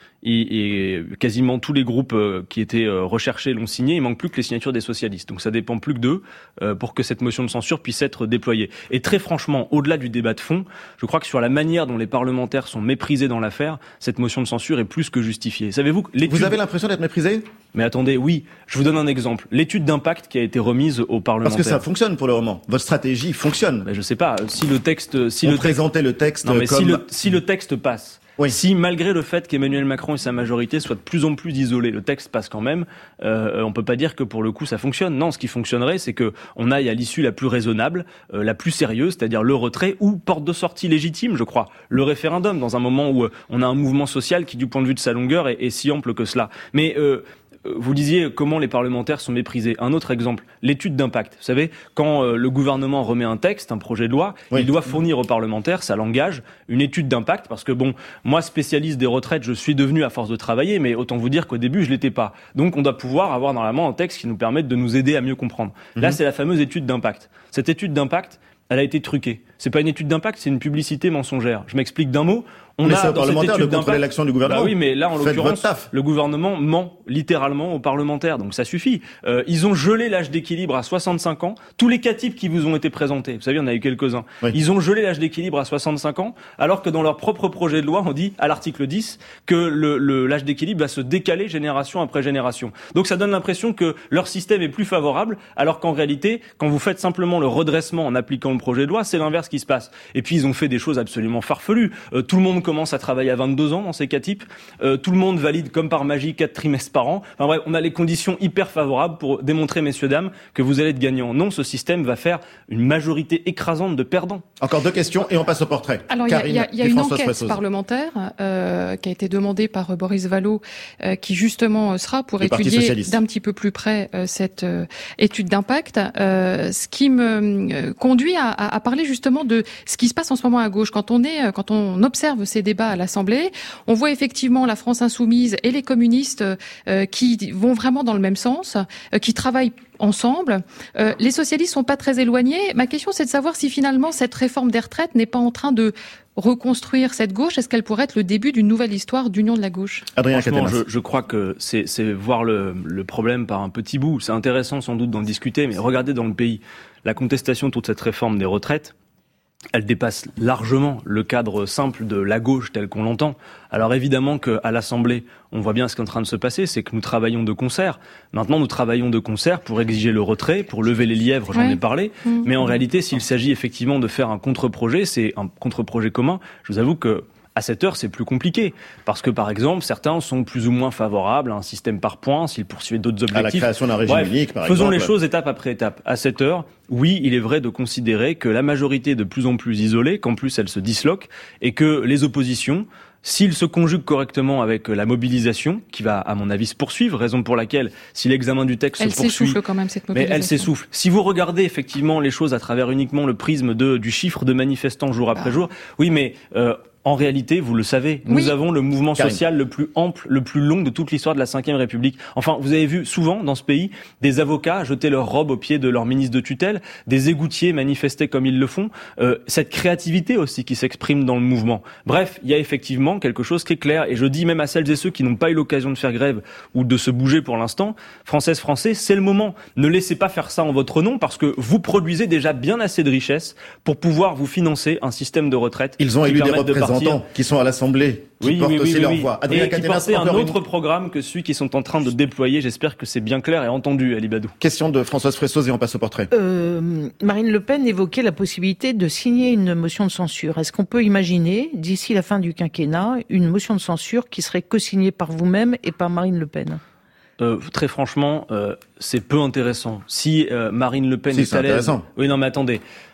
Et quasiment tous les groupes qui étaient recherchés l'ont signé. Il manque plus que les signatures des socialistes. Donc ça dépend plus que d'eux pour que cette motion de censure puisse être déployée. Et très franchement, au-delà du débat de fond, je crois que sur la manière dont les parlementaires sont méprisés dans l'affaire, cette motion de censure est plus que justifiée. Savez-vous que vous avez l'impression d'être méprisé? Mais attendez, oui. Je vous donne un exemple. L'étude d'impact qui a été remise aux parlementaires. Parce que ça fonctionne pour le moment. Votre stratégie fonctionne. Je sais pas. Si le texte, présentait le texte non, mais comme... si le texte passe. Oui. Si, malgré le fait qu'Emmanuel Macron et sa majorité soient de plus en plus isolés, le texte passe quand même, on peut pas dire que pour le coup ça fonctionne. Non, ce qui fonctionnerait, c'est que on aille à l'issue la plus raisonnable, la plus sérieuse, c'est-à-dire le retrait ou porte de sortie légitime, je crois, le référendum, dans un moment où on a un mouvement social qui, du point de vue de sa longueur, est si ample que cela. Mais vous disiez comment les parlementaires sont méprisés. Un autre exemple, l'étude d'impact. Vous savez, quand le gouvernement remet un texte, un projet de loi, il doit fournir aux parlementaires, ça l'engage, une étude d'impact, parce que moi, spécialiste des retraites, je suis devenu à force de travailler, mais autant vous dire qu'au début, je l'étais pas. Donc, on doit pouvoir avoir dans la main un texte qui nous permette de nous aider à mieux comprendre. Là, c'est la fameuse étude d'impact. Cette étude d'impact, elle a été truquée. C'est pas une étude d'impact, c'est une publicité mensongère. Je m'explique d'un mot. Mais c'est aux parlementaires de contrôler l'action du gouvernement. Oui, mais là, en l'occurrence, le gouvernement ment littéralement aux parlementaires, donc ça suffit. Ils ont gelé l'âge d'équilibre à 65 ans. Tous les cas types qui vous ont été présentés, vous savez, on a eu quelques-uns. Oui. Ils ont gelé l'âge d'équilibre à 65 ans, alors que dans leur propre projet de loi, on dit, à l'article 10, que l'âge d'équilibre va se décaler génération après génération. Donc ça donne l'impression que leur système est plus favorable, alors qu'en réalité, quand vous faites simplement le redressement en appliquant le projet de loi, c'est l'inverse qui se passe. Et puis ils ont fait des choses absolument farfelues. Tout le monde commence à travailler à 22 ans dans ces cas types. Tout le monde valide comme par magie 4 trimestres par an. Enfin bref, on a les conditions hyper favorables pour démontrer, messieurs, dames, que vous allez être gagnants. Non, ce système va faire une majorité écrasante de perdants. Encore 2 questions et on passe au portrait. Alors il y a une enquête parlementaire qui a été demandée par Boris Vallaud, qui justement sera pour étudier d'un petit peu plus près cette étude d'impact. Ce qui me conduit à parler justement de ce qui se passe en ce moment à gauche. Quand on observe ces débats à l'Assemblée, on voit effectivement la France insoumise et les communistes qui vont vraiment dans le même sens, qui travaillent ensemble. Les socialistes sont pas très éloignés. Ma question, c'est de savoir si finalement cette réforme des retraites n'est pas en train de reconstruire cette gauche. Est-ce qu'elle pourrait être le début d'une nouvelle histoire d'union de la gauche? Adrien Quatennens. Je crois que c'est voir le problème par un petit bout. C'est intéressant sans doute d'en discuter, mais regardez dans le pays, la contestation de toute cette réforme des retraites, elle dépasse largement le cadre simple de la gauche tel qu'on l'entend. Alors évidemment qu'à l'Assemblée, on voit bien ce qui est en train de se passer, c'est que nous travaillons de concert. Maintenant, nous travaillons de concert pour exiger le retrait, pour lever les lièvres, j'en ai parlé. Mais en réalité, s'il s'agit effectivement de faire un contre-projet, c'est un contre-projet commun. Je vous avoue que à cette heure, c'est plus compliqué. Parce que, par exemple, certains sont plus ou moins favorables à un système par points, s'ils poursuivaient d'autres objectifs. À la création d'un régime unique, par exemple. Faisons les choses étape après étape. À cette heure, oui, il est vrai de considérer que la majorité est de plus en plus isolée, qu'en plus elle se disloque, et que les oppositions, s'ils se conjuguent correctement avec la mobilisation, qui va, à mon avis, se poursuivre, raison pour laquelle, si l'examen du texte se poursuit... Elle s'essouffle quand même, cette mobilisation. Mais elle s'essouffle. Si vous regardez effectivement les choses à travers uniquement le prisme du chiffre de manifestants jour après jour, oui, mais... en réalité, vous le savez, nous avons le mouvement social le plus ample, le plus long de toute l'histoire de la Ve République. Enfin, vous avez vu souvent dans ce pays des avocats jeter leur robe aux pieds de leur ministre de tutelle, des égoutiers manifester comme ils le font, cette créativité aussi qui s'exprime dans le mouvement. Bref, il y a effectivement quelque chose qui est clair. Et je dis même à celles et ceux qui n'ont pas eu l'occasion de faire grève ou de se bouger pour l'instant, Françaises, Français, c'est le moment. Ne laissez pas faire ça en votre nom parce que vous produisez déjà bien assez de richesses pour pouvoir vous financer un système de retraite. Ils ont élu des représentants qui sont à l'Assemblée, qui portent aussi leur voix. Adrien Quatennens, qui portent un autre programme que celui qu'ils sont en train de déployer. J'espère que c'est bien clair et entendu, Ali Badou. Question de Françoise Fressoz et on passe au portrait. Marine Le Pen évoquait la possibilité de signer une motion de censure. Est-ce qu'on peut imaginer, d'ici la fin du quinquennat, une motion de censure qui serait co-signée par vous-même et par Marine Le Pen ? Très franchement, c'est peu intéressant. Si Marine Le Pen est à l'aise... intéressant. Oui, non, mais attendez.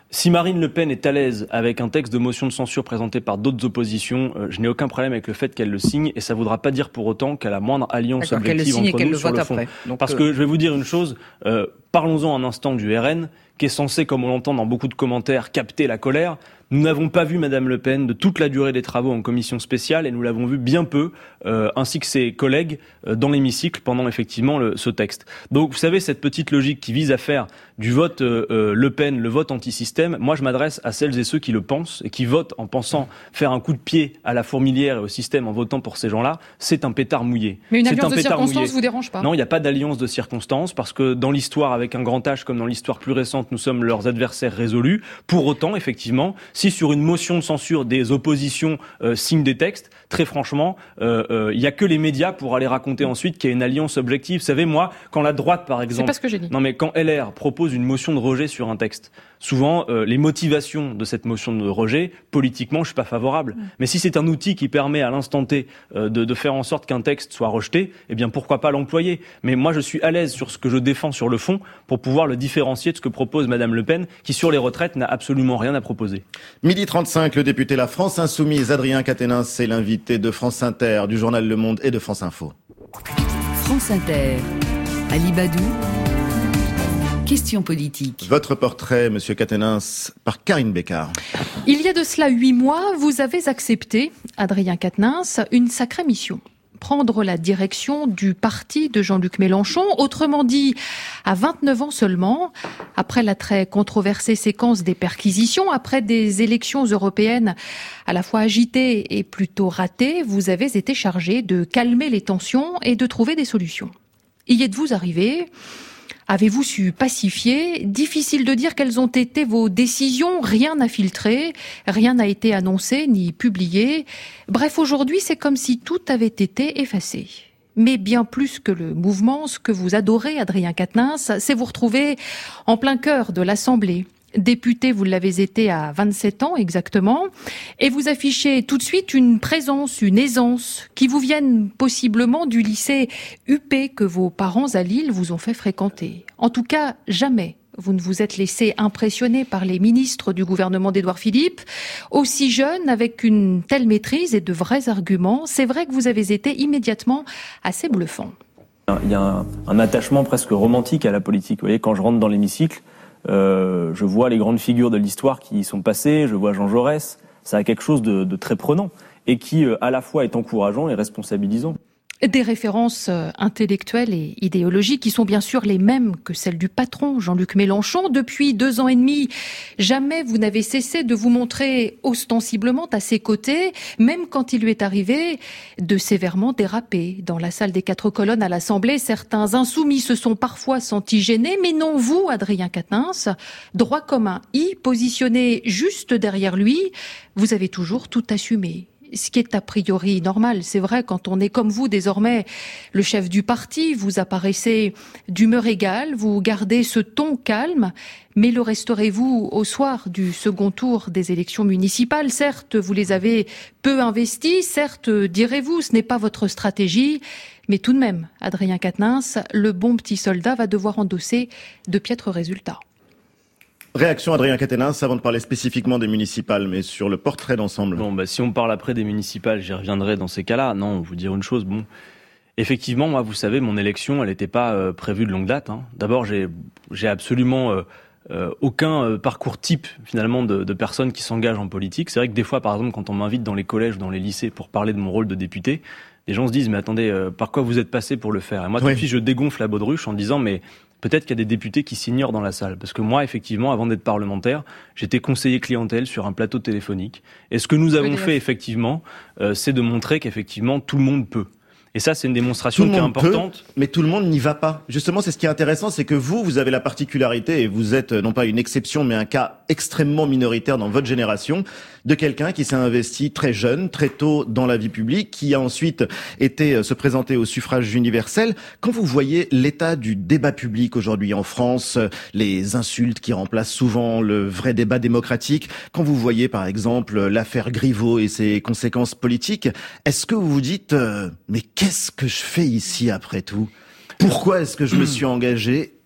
Si Marine Le Pen est à l'aise avec un texte de motion de censure présenté par d'autres oppositions, je n'ai aucun problème avec le fait qu'elle le signe, et ça ne voudra pas dire pour autant qu'elle a moindre alliance objective entre nous sur le fond. Parce que je vais vous dire une chose, parlons-en un instant du RN, qui est censé, comme on l'entend dans beaucoup de commentaires, capter la colère. Nous n'avons pas vu Madame Le Pen de toute la durée des travaux en commission spéciale, et nous l'avons vu bien peu, ainsi que ses collègues, dans l'hémicycle pendant effectivement ce texte. Donc vous savez, cette petite logique qui vise à faire du vote Le Pen le vote anti-système, moi je m'adresse à celles et ceux qui le pensent et qui votent en pensant faire un coup de pied à la fourmilière et au système en votant pour ces gens-là, c'est un pétard mouillé. Mais une alliance de circonstances vous dérange pas? Non, il n'y a pas d'alliance de circonstances, parce que dans l'histoire avec un grand H comme dans l'histoire plus récente, nous sommes leurs adversaires résolus. Pour autant, effectivement, si sur une motion de censure des oppositions signent des textes, très franchement, il y a que les médias pour aller raconter ensuite qu'il y a une alliance objective. Vous savez, moi, quand la droite, par exemple... C'est pas ce que j'ai dit. Non, mais quand LR propose une motion de rejet sur un texte, souvent, les motivations de cette motion de rejet, politiquement, je suis pas favorable. Mais si c'est un outil qui permet à l'instant T de faire en sorte qu'un texte soit rejeté, eh bien, pourquoi pas l'employer? Mais moi, je suis à l'aise sur ce que je défends sur le fond pour pouvoir le différencier de ce que propose Madame Le Pen, qui, sur les retraites, n'a absolument rien à proposer. 12h35, le député La France Insoumise, Adrien Quatennens, c'est l'invité de France Inter, du journal Le Monde et de France Info. France Inter, Ali Badou. Question politique. Votre portrait, Monsieur Quatennens, par Karine Bécard. Il y a de cela 8 mois, vous avez accepté, Adrien Quatennens, une sacrée mission. Prendre la direction du parti de Jean-Luc Mélenchon, autrement dit, à 29 ans seulement, après la très controversée séquence des perquisitions, après des élections européennes à la fois agitées et plutôt ratées, vous avez été chargé de calmer les tensions et de trouver des solutions. Y êtes-vous arrivé ? Avez-vous su pacifier? Difficile de dire quelles ont été vos décisions. Rien n'a filtré, rien n'a été annoncé ni publié. Bref, aujourd'hui, c'est comme si tout avait été effacé. Mais bien plus que le mouvement, ce que vous adorez, Adrien Quatennens, c'est vous retrouver en plein cœur de l'Assemblée. Député, vous l'avez été à 27 ans exactement, et vous affichez tout de suite une présence, une aisance, qui vous viennent possiblement du lycée UP que vos parents à Lille vous ont fait fréquenter. En tout cas, jamais vous ne vous êtes laissé impressionner par les ministres du gouvernement d'Édouard Philippe. Aussi jeune, avec une telle maîtrise et de vrais arguments, c'est vrai que vous avez été immédiatement assez bluffant. Il y a un attachement presque romantique à la politique. Vous voyez, quand je rentre dans l'hémicycle, je vois les grandes figures de l'histoire qui y sont passées, je vois Jean Jaurès, ça a quelque chose de très prenant et qui à la fois est encourageant et responsabilisant. Des références intellectuelles et idéologiques qui sont bien sûr les mêmes que celles du patron Jean-Luc Mélenchon. Depuis 2 ans et demi, jamais vous n'avez cessé de vous montrer ostensiblement à ses côtés, même quand il lui est arrivé de sévèrement déraper. Dans la salle des 4 colonnes à l'Assemblée, certains insoumis se sont parfois sentis gênés, mais non vous, Adrien Quatennens, droit comme un i, positionné juste derrière lui, vous avez toujours tout assumé. Ce qui est a priori normal, c'est vrai, quand on est comme vous désormais le chef du parti, vous apparaissez d'humeur égale, vous gardez ce ton calme, mais le resterez-vous au soir du second tour des élections municipales? Certes, vous les avez peu investis, certes, direz-vous, ce n'est pas votre stratégie, mais tout de même, Adrien Quatennens, le bon petit soldat va devoir endosser de piètres résultats. Réaction Adrien Quatennens, avant de parler spécifiquement des municipales, mais sur le portrait d'ensemble. Bon, si on parle après des municipales, j'y reviendrai dans ces cas-là. Non, vous dire une chose, effectivement, moi, vous savez, mon élection, elle n'était pas prévue de longue date. D'abord, j'ai absolument aucun parcours type, finalement, de personnes qui s'engagent en politique. C'est vrai que des fois, par exemple, quand on m'invite dans les collèges, dans les lycées, pour parler de mon rôle de député, les gens se disent, mais attendez, par quoi vous êtes passé pour le faire? Et moi, tout de suite, je dégonfle la baudruche en disant, mais peut-être qu'il y a des députés qui s'ignorent dans la salle. Parce que moi, effectivement, avant d'être parlementaire, j'étais conseiller clientèle sur un plateau téléphonique. Et ce que nous avons fait, effectivement, c'est de montrer qu'effectivement, tout le monde peut. Et ça, c'est une démonstration qui est importante. Mais tout le monde n'y va pas. Justement, c'est ce qui est intéressant, c'est que vous avez la particularité, et vous êtes non pas une exception, mais un cas extrêmement minoritaire dans votre génération, de quelqu'un qui s'est investi très jeune, très tôt dans la vie publique, qui a ensuite été se présenter au suffrage universel. Quand vous voyez l'état du débat public aujourd'hui en France, les insultes qui remplacent souvent le vrai débat démocratique, quand vous voyez par exemple l'affaire Griveaux et ses conséquences politiques, est-ce que vous vous dites mais qu'est-ce que je fais ici après tout? Pourquoi est-ce que je me suis engagé?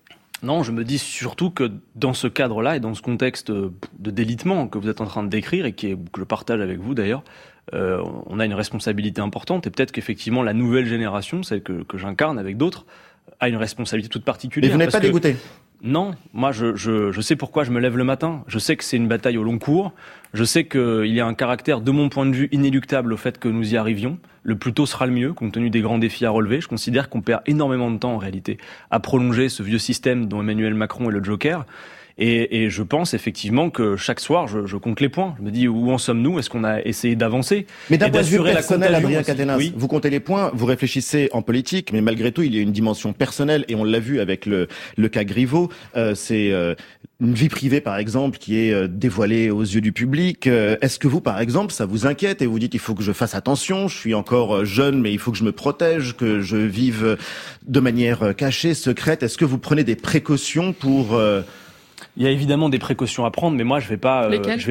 Non, je me dis surtout que dans ce cadre-là et dans ce contexte de délitement que vous êtes en train de décrire et que je partage avec vous d'ailleurs, on a une responsabilité importante et peut-être qu'effectivement la nouvelle génération, celle que j'incarne avec d'autres, a une responsabilité toute particulière. Mais vous n'êtes pas dégoûté ? Non, moi je sais pourquoi je me lève le matin. Je sais que c'est une bataille au long cours. Je sais qu'il y a un caractère, de mon point de vue, inéluctable au fait que nous y arrivions. Le plus tôt sera le mieux, compte tenu des grands défis à relever. Je considère qu'on perd énormément de temps en réalité à prolonger ce vieux système dont Emmanuel Macron est le joker. Et je pense effectivement que chaque soir, je compte les points. Je me dis, où en sommes-nous ? Est-ce qu'on a essayé d'avancer ? Mais d'un point de vue personnel, Adrien Cadenas, oui. Vous comptez les points, vous réfléchissez en politique, mais malgré tout, il y a une dimension personnelle, et on l'a vu avec le cas Griveaux. C'est une vie privée, par exemple, qui est dévoilée aux yeux du public. Est-ce que vous, par exemple, ça vous inquiète et vous dites, il faut que je fasse attention, je suis encore jeune, mais il faut que je me protège, que je vive de manière cachée, secrète. Est-ce que vous prenez des précautions pour... Il y a évidemment des précautions à prendre, mais moi je vais pas.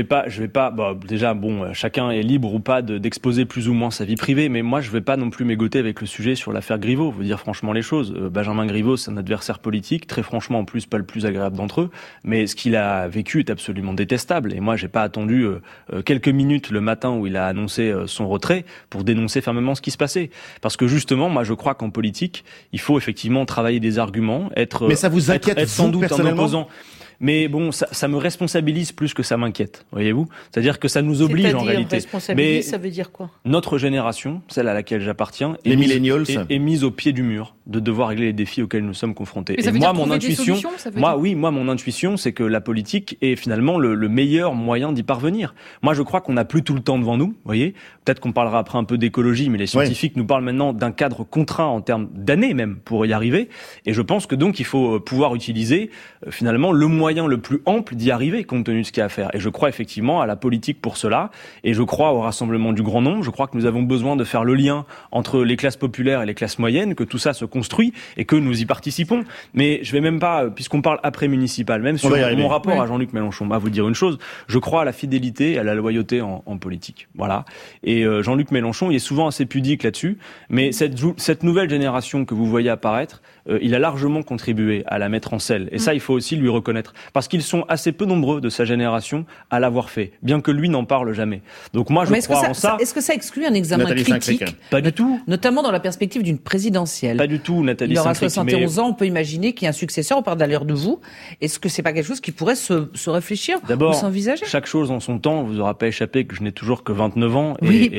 Déjà, chacun est libre ou pas d'exposer plus ou moins sa vie privée, mais moi je vais pas non plus m'égoter avec le sujet sur l'affaire Griveaux. Vous dire franchement les choses. Benjamin Griveaux, c'est un adversaire politique, très franchement en plus pas le plus agréable d'entre eux, mais ce qu'il a vécu est absolument détestable. Et moi j'ai pas attendu quelques minutes le matin où il a annoncé son retrait pour dénoncer fermement ce qui se passait. Parce que justement, moi je crois qu'en politique, il faut effectivement travailler des arguments, Mais ça vous inquiète être sans doute personnellement un opposant. Mais bon, ça me responsabilise plus que ça m'inquiète, voyez-vous. C'est-à-dire que ça nous oblige en réalité. Responsabilise, ça veut dire quoi ? Notre génération, celle à laquelle j'appartiens, est mise au pied du mur de devoir régler les défis auxquels nous sommes confrontés. Et moi, mon intuition, mon intuition, c'est que la politique est finalement le meilleur moyen d'y parvenir. Moi, je crois qu'on n'a plus tout le temps devant nous, voyez. Peut-être qu'on parlera après un peu d'écologie, mais les scientifiques nous parlent maintenant d'un cadre contraint en termes d'années même pour y arriver. Et je pense que donc il faut pouvoir utiliser finalement le moyen le plus ample d'y arriver compte tenu de ce qu'il y a à faire. Et je crois effectivement à la politique pour cela, et je crois au rassemblement du grand nombre. Je crois que nous avons besoin de faire le lien entre les classes populaires et les classes moyennes, que tout ça se construit et que nous y participons. Mais je vais même pas, puisqu'on parle après municipal, même sur mon rapport à Jean-Luc Mélenchon, vous dire une chose, je crois à la fidélité et à la loyauté en politique. Voilà. Et Jean-Luc Mélenchon, il est souvent assez pudique là-dessus, mais cette nouvelle génération que vous voyez apparaître, il a largement contribué à la mettre en selle. Et ça, il faut aussi lui reconnaître. Parce qu'ils sont assez peu nombreux de sa génération à l'avoir fait, bien que lui n'en parle jamais. Donc moi, je crois en ça. Est-ce que ça exclut un examen critique ? Pas du tout. Notamment dans la perspective d'une présidentielle. Pas du tout, Nathalie. Il aura 71 ans, on peut imaginer qu'il y a un successeur, on parle d'ailleurs de vous. Est-ce que c'est pas quelque chose qui pourrait se réfléchir ou s'envisager ? Chaque chose en son temps, vous aura pas échappé que je n'ai toujours que 29 ans.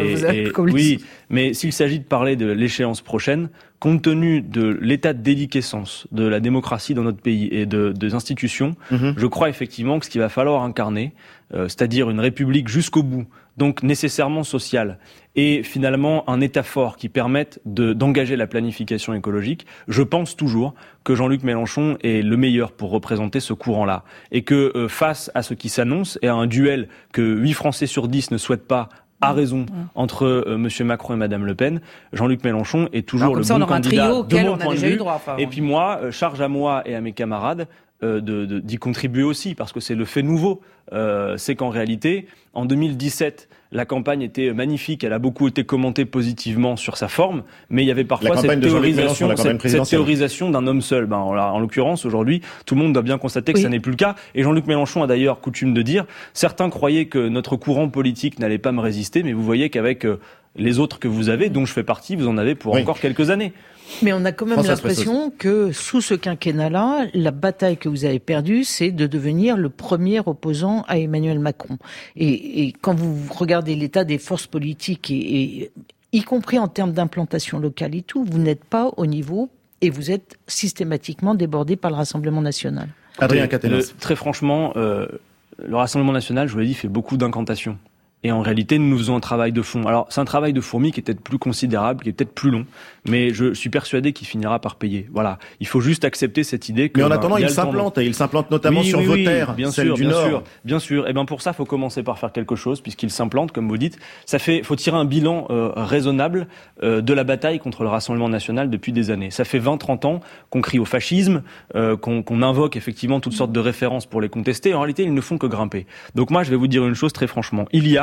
Mais s'il s'agit de parler de l'échéance prochaine, compte tenu de l'état de déliquescence de la démocratie dans notre pays et des institutions, je crois effectivement que ce qu'il va falloir incarner, c'est-à-dire une république jusqu'au bout, donc nécessairement sociale, et finalement un État fort qui permette d'engager la planification écologique, je pense toujours que Jean-Luc Mélenchon est le meilleur pour représenter ce courant-là. Et que face à ce qui s'annonce, et à un duel que 8 Français sur 10 ne souhaitent pas, a raison entre Monsieur Macron et Madame Le Pen, Jean-Luc Mélenchon est toujours le bon candidat de mon point de vue. Et puis moi, charge à moi et à mes camarades d'y contribuer aussi, parce que c'est le fait nouveau. C'est qu'en réalité, en 2017, la campagne était magnifique, elle a beaucoup été commentée positivement sur sa forme, mais il y avait parfois cette théorisation d'un homme seul. En l'occurrence, aujourd'hui, tout le monde doit bien constater que ça n'est plus le cas. Et Jean-Luc Mélenchon a d'ailleurs coutume de dire, certains croyaient que notre courant politique n'allait pas me résister, mais vous voyez qu'avec les autres que vous avez, dont je fais partie, vous en avez pour encore quelques années. Mais on a quand même l'impression que sous ce quinquennat-là, la bataille que vous avez perdue, c'est de devenir le premier opposant à Emmanuel Macron. Et quand vous regardez l'état des forces politiques, et y compris en termes d'implantation locale et tout, vous n'êtes pas au niveau et vous êtes systématiquement débordé par le Rassemblement national. Adrien Cadenas. Très franchement, le Rassemblement national, je vous l'ai dit, fait beaucoup d'incantations. Et en réalité, nous faisons un travail de fond. Alors, c'est un travail de fourmi qui est peut-être plus considérable, qui est peut-être plus long, mais je suis persuadé qu'il finira par payer. Voilà. Il faut juste accepter cette idée que... Mais en attendant, il s'implante, et il s'implante notamment sur vos terres, celles du Nord. Bien sûr. Et bien pour ça, il faut commencer par faire quelque chose, puisqu'il s'implante, comme vous dites. Faut tirer un bilan raisonnable de la bataille contre le Rassemblement national depuis des années. Ça fait 20-30 ans qu'on crie au fascisme, qu'on invoque effectivement toutes sortes de références pour les contester. En réalité, ils ne font que grimper. Donc moi, je vais vous dire une chose très franchement. Il y a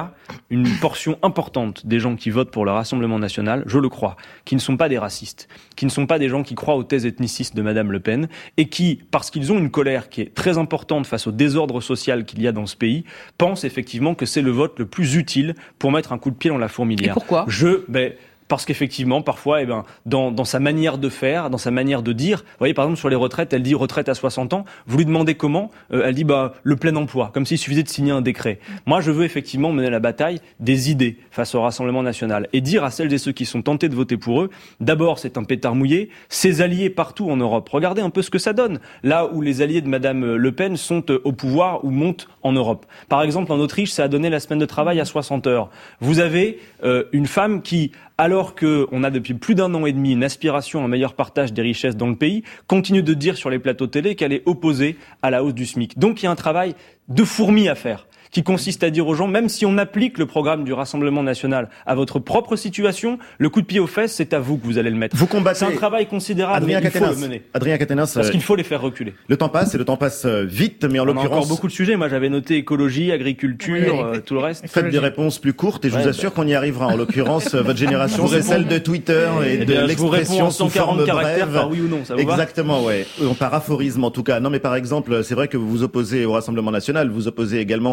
a une portion importante des gens qui votent pour le Rassemblement national, je le crois, qui ne sont pas des racistes, qui ne sont pas des gens qui croient aux thèses ethnicistes de Madame Le Pen, et qui, parce qu'ils ont une colère qui est très importante face au désordre social qu'il y a dans ce pays, pensent effectivement que c'est le vote le plus utile pour mettre un coup de pied dans la fourmilière. Et pourquoi ? Parce qu'effectivement, parfois, dans sa manière de faire, dans sa manière de dire, vous voyez, par exemple, sur les retraites, elle dit retraite à 60 ans, vous lui demandez comment, elle dit le plein emploi, comme s'il suffisait de signer un décret. Moi, je veux effectivement mener la bataille des idées face au Rassemblement national et dire à celles et ceux qui sont tentés de voter pour eux, d'abord, c'est un pétard mouillé, ses alliés partout en Europe. Regardez un peu ce que ça donne, là où les alliés de Madame Le Pen sont au pouvoir ou montent en Europe. Par exemple, en Autriche, ça a donné la semaine de travail à 60 heures. Vous avez une femme qui, alors qu'on a depuis plus d'1 an et demi une aspiration à un meilleur partage des richesses dans le pays, continue de dire sur les plateaux télé qu'elle est opposée à la hausse du SMIC. Donc il y a un travail de fourmi à faire, qui consiste à dire aux gens, même si on applique le programme du Rassemblement national à votre propre situation, le coup de pied aux fesses, c'est à vous que vous allez le mettre. Vous combattez. C'est un travail considérable, mais il faut le mener. Adrien Caténas. Parce qu'il faut les faire reculer. Le temps passe, et le temps passe vite, mais en l'occurrence... On a encore beaucoup de sujets. Moi, j'avais noté écologie, agriculture, tout le reste. Faites des réponses plus courtes, et je vous assure qu'on y arrivera. En l'occurrence, votre génération, c'est celle de Twitter et de l'expression sous forme brève. Par oui ou non, ça vous va ? Exactement, ouais. Par aphorisme, en tout cas. Non, mais par exemple, c'est vrai que vous vous opposez au Rassemblement national, vous opposez également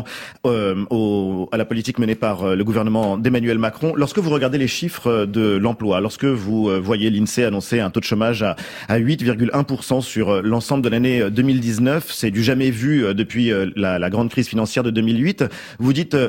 à la politique menée par le gouvernement d'Emmanuel Macron. Lorsque vous regardez les chiffres de l'emploi, lorsque vous voyez l'INSEE annoncer un taux de chômage à 8,1% sur l'ensemble de l'année 2019, c'est du jamais vu depuis la grande crise financière de 2008, vous dites,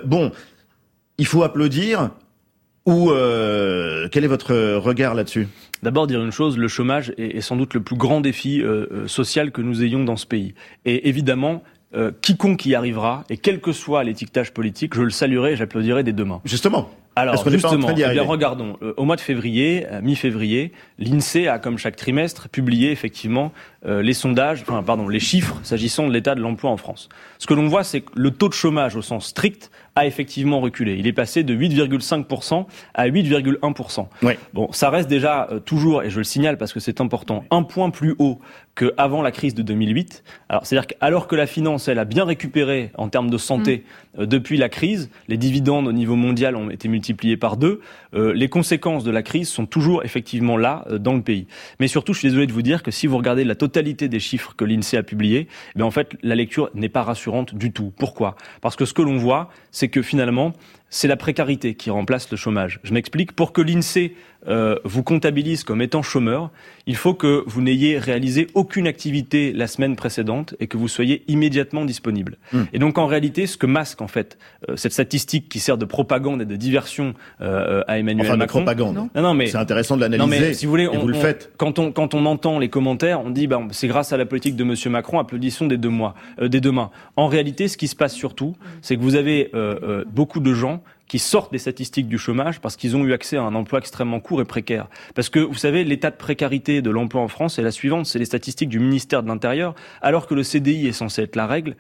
il faut applaudir, ou quel est votre regard là-dessus ? D'abord, dire une chose, le chômage est sans doute le plus grand défi social que nous ayons dans ce pays. Et évidemment, quiconque y arrivera, et quel que soit l'étiquetage politique, je le saluerai et j'applaudirai dès demain. Justement. Alors, parce qu'on n'est pas en train d'y arriver. Regardons. Au mois de février, mi-février, l'INSEE a, comme chaque trimestre, publié effectivement les chiffres s'agissant de l'état de l'emploi en France. Ce que l'on voit, c'est que le taux de chômage au sens strict a effectivement reculé. Il est passé de 8,5% à 8,1%. Oui. Bon, ça reste déjà toujours, et je le signale parce que c'est important, un point plus haut qu'avant la crise de 2008. Alors, c'est-à-dire qu'alors que la finance, elle a bien récupéré en termes de santé depuis la crise, les dividendes au niveau mondial ont été multipliés par 2, les conséquences de la crise sont toujours effectivement là dans le pays. Mais surtout, je suis désolé de vous dire que si vous regardez la totalité des chiffres que l'INSEE a publiés, en fait, la lecture n'est pas rassurante du tout. Pourquoi ? Parce que ce que l'on voit, c'est que finalement, c'est la précarité qui remplace le chômage. Je m'explique. Pour que l'INSEE vous comptabilise comme étant chômeur, il faut que vous n'ayez réalisé aucune activité la semaine précédente et que vous soyez immédiatement disponible. Et donc en réalité, ce que masque en fait cette statistique qui sert de propagande et de diversion à Emmanuel Macron. De propagande. Non, mais c'est intéressant de l'analyser. Non, mais si vous voulez, vous le faites. Quand on entend les commentaires, on dit c'est grâce à la politique de Monsieur Macron, applaudissons des deux mains. En réalité, ce qui se passe surtout, c'est que vous avez beaucoup de gens qui sortent des statistiques du chômage parce qu'ils ont eu accès à un emploi extrêmement court et précaire. Parce que, vous savez, l'état de précarité de l'emploi en France est la suivante, c'est les statistiques du ministère de l'Intérieur. Alors que le CDI est censé être la règle,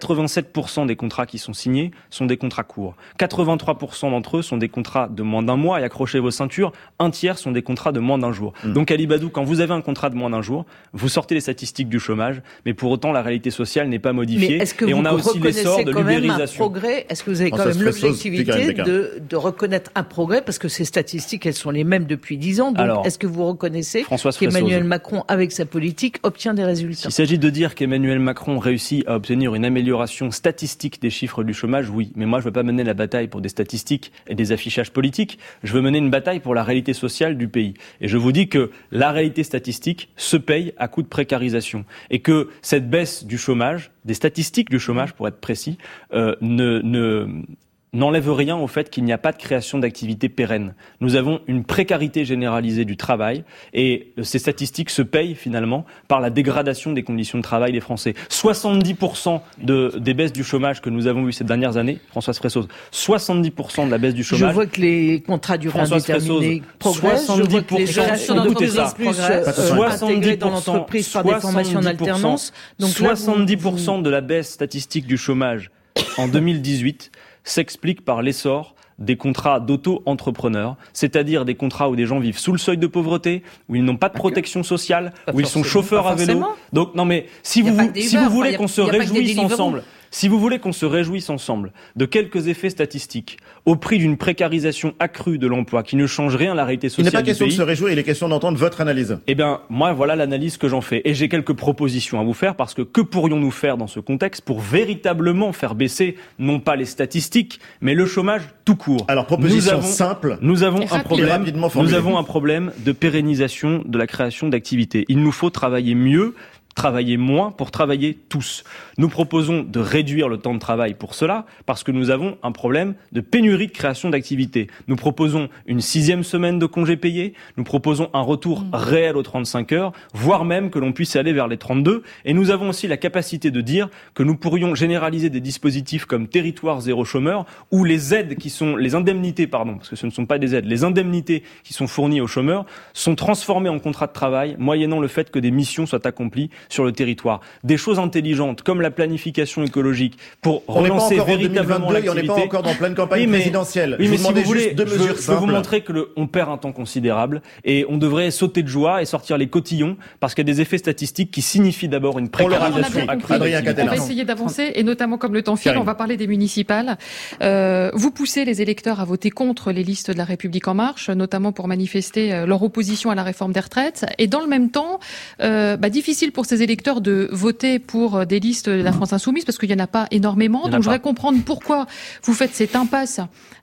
87% des contrats qui sont signés sont des contrats courts. 83% d'entre eux sont des contrats de moins d'1 mois, et accrochez vos ceintures, 1/3 sont des contrats de moins d'1 jour. Donc, Ali Badou, quand vous avez un contrat de moins d'1 jour, vous sortez les statistiques du chômage, mais pour autant, la réalité sociale n'est pas modifiée. Mais est-ce que et vous on a aussi l'essor de l'ubérisation. Est-ce que vous avez quand même l'objectivité de reconnaître un progrès, parce que ces statistiques, elles sont les mêmes depuis 10 ans. Donc, alors, est-ce que vous reconnaissez qu'Emmanuel Macron, avec sa politique, obtient des résultats ? Il s'agit de dire qu'Emmanuel Macron réussit à obtenir une amélioration statistique des chiffres du chômage, oui. Mais moi, je ne veux pas mener la bataille pour des statistiques et des affichages politiques. Je veux mener une bataille pour la réalité sociale du pays. Et je vous dis que la réalité statistique se paye à coup de précarisation. Et que cette baisse du chômage, des statistiques du chômage, pour être précis, n'enlève rien au fait qu'il n'y a pas de création d'activités pérennes. Nous avons une précarité généralisée du travail et ces statistiques se payent finalement par la dégradation des conditions de travail des Français. 70% des baisses du chômage que nous avons vues ces dernières années, Françoise Fressoz, 70% de la baisse du chômage. Je vois que les contrats durée indéterminée progressent. 70%, je vois que les générations d'entreprises intégrées dans l'entreprise par des formations en alternance. Donc 70% de la baisse statistique du chômage en 2018 s'explique par l'essor des contrats d'auto-entrepreneurs, c'est-à-dire des contrats où des gens vivent sous le seuil de pauvreté, où ils n'ont pas de protection sociale, où ils sont chauffeurs à vélo. Donc non mais si vous voulez qu'on se réjouisse ensemble, Si vous voulez qu'on se réjouisse ensemble de quelques effets statistiques au prix d'une précarisation accrue de l'emploi qui ne change rien à la réalité sociale du pays... Il n'est pas question de se réjouir, il est question d'entendre votre analyse. Eh bien, moi, voilà l'analyse que j'en fais. Et j'ai quelques propositions à vous faire, parce que pourrions-nous faire dans ce contexte pour véritablement faire baisser, non pas les statistiques, mais le chômage tout court? Alors, proposition simple. Nous avons un problème de pérennisation de la création d'activités. Il nous faut travailler mieux, travailler moins pour travailler tous. Nous proposons de réduire le temps de travail pour cela, parce que nous avons un problème de pénurie de création d'activités. Nous proposons une 6e semaine de congés payés, nous proposons un retour réel aux 35 heures, voire même que l'on puisse aller vers les 32, et nous avons aussi la capacité de dire que nous pourrions généraliser des dispositifs comme territoire zéro chômeur, où les aides les indemnités, parce que ce ne sont pas des aides, les indemnités qui sont fournies aux chômeurs sont transformées en contrats de travail, moyennant le fait que des missions soient accomplies sur le territoire. Des choses intelligentes comme la planification écologique pour relancer véritablement l'activité. On n'est pas encore dans pleine campagne présidentielle. Oui, mais si vous voulez, je peux vous montrer que on perd un temps considérable et on devrait sauter de joie et sortir les cotillons, parce qu'il y a des effets statistiques qui signifient d'abord une précarisation accrue. On va essayer d'avancer, et notamment comme le temps file, on va parler des municipales. Vous poussez les électeurs à voter contre les listes de la République En Marche, notamment pour manifester leur opposition à la réforme des retraites. Et dans le même temps, difficile pour ces électeurs de voter pour des listes de la France Insoumise, parce qu'il n'y en a pas énormément. Donc je voudrais comprendre pourquoi vous faites cette impasse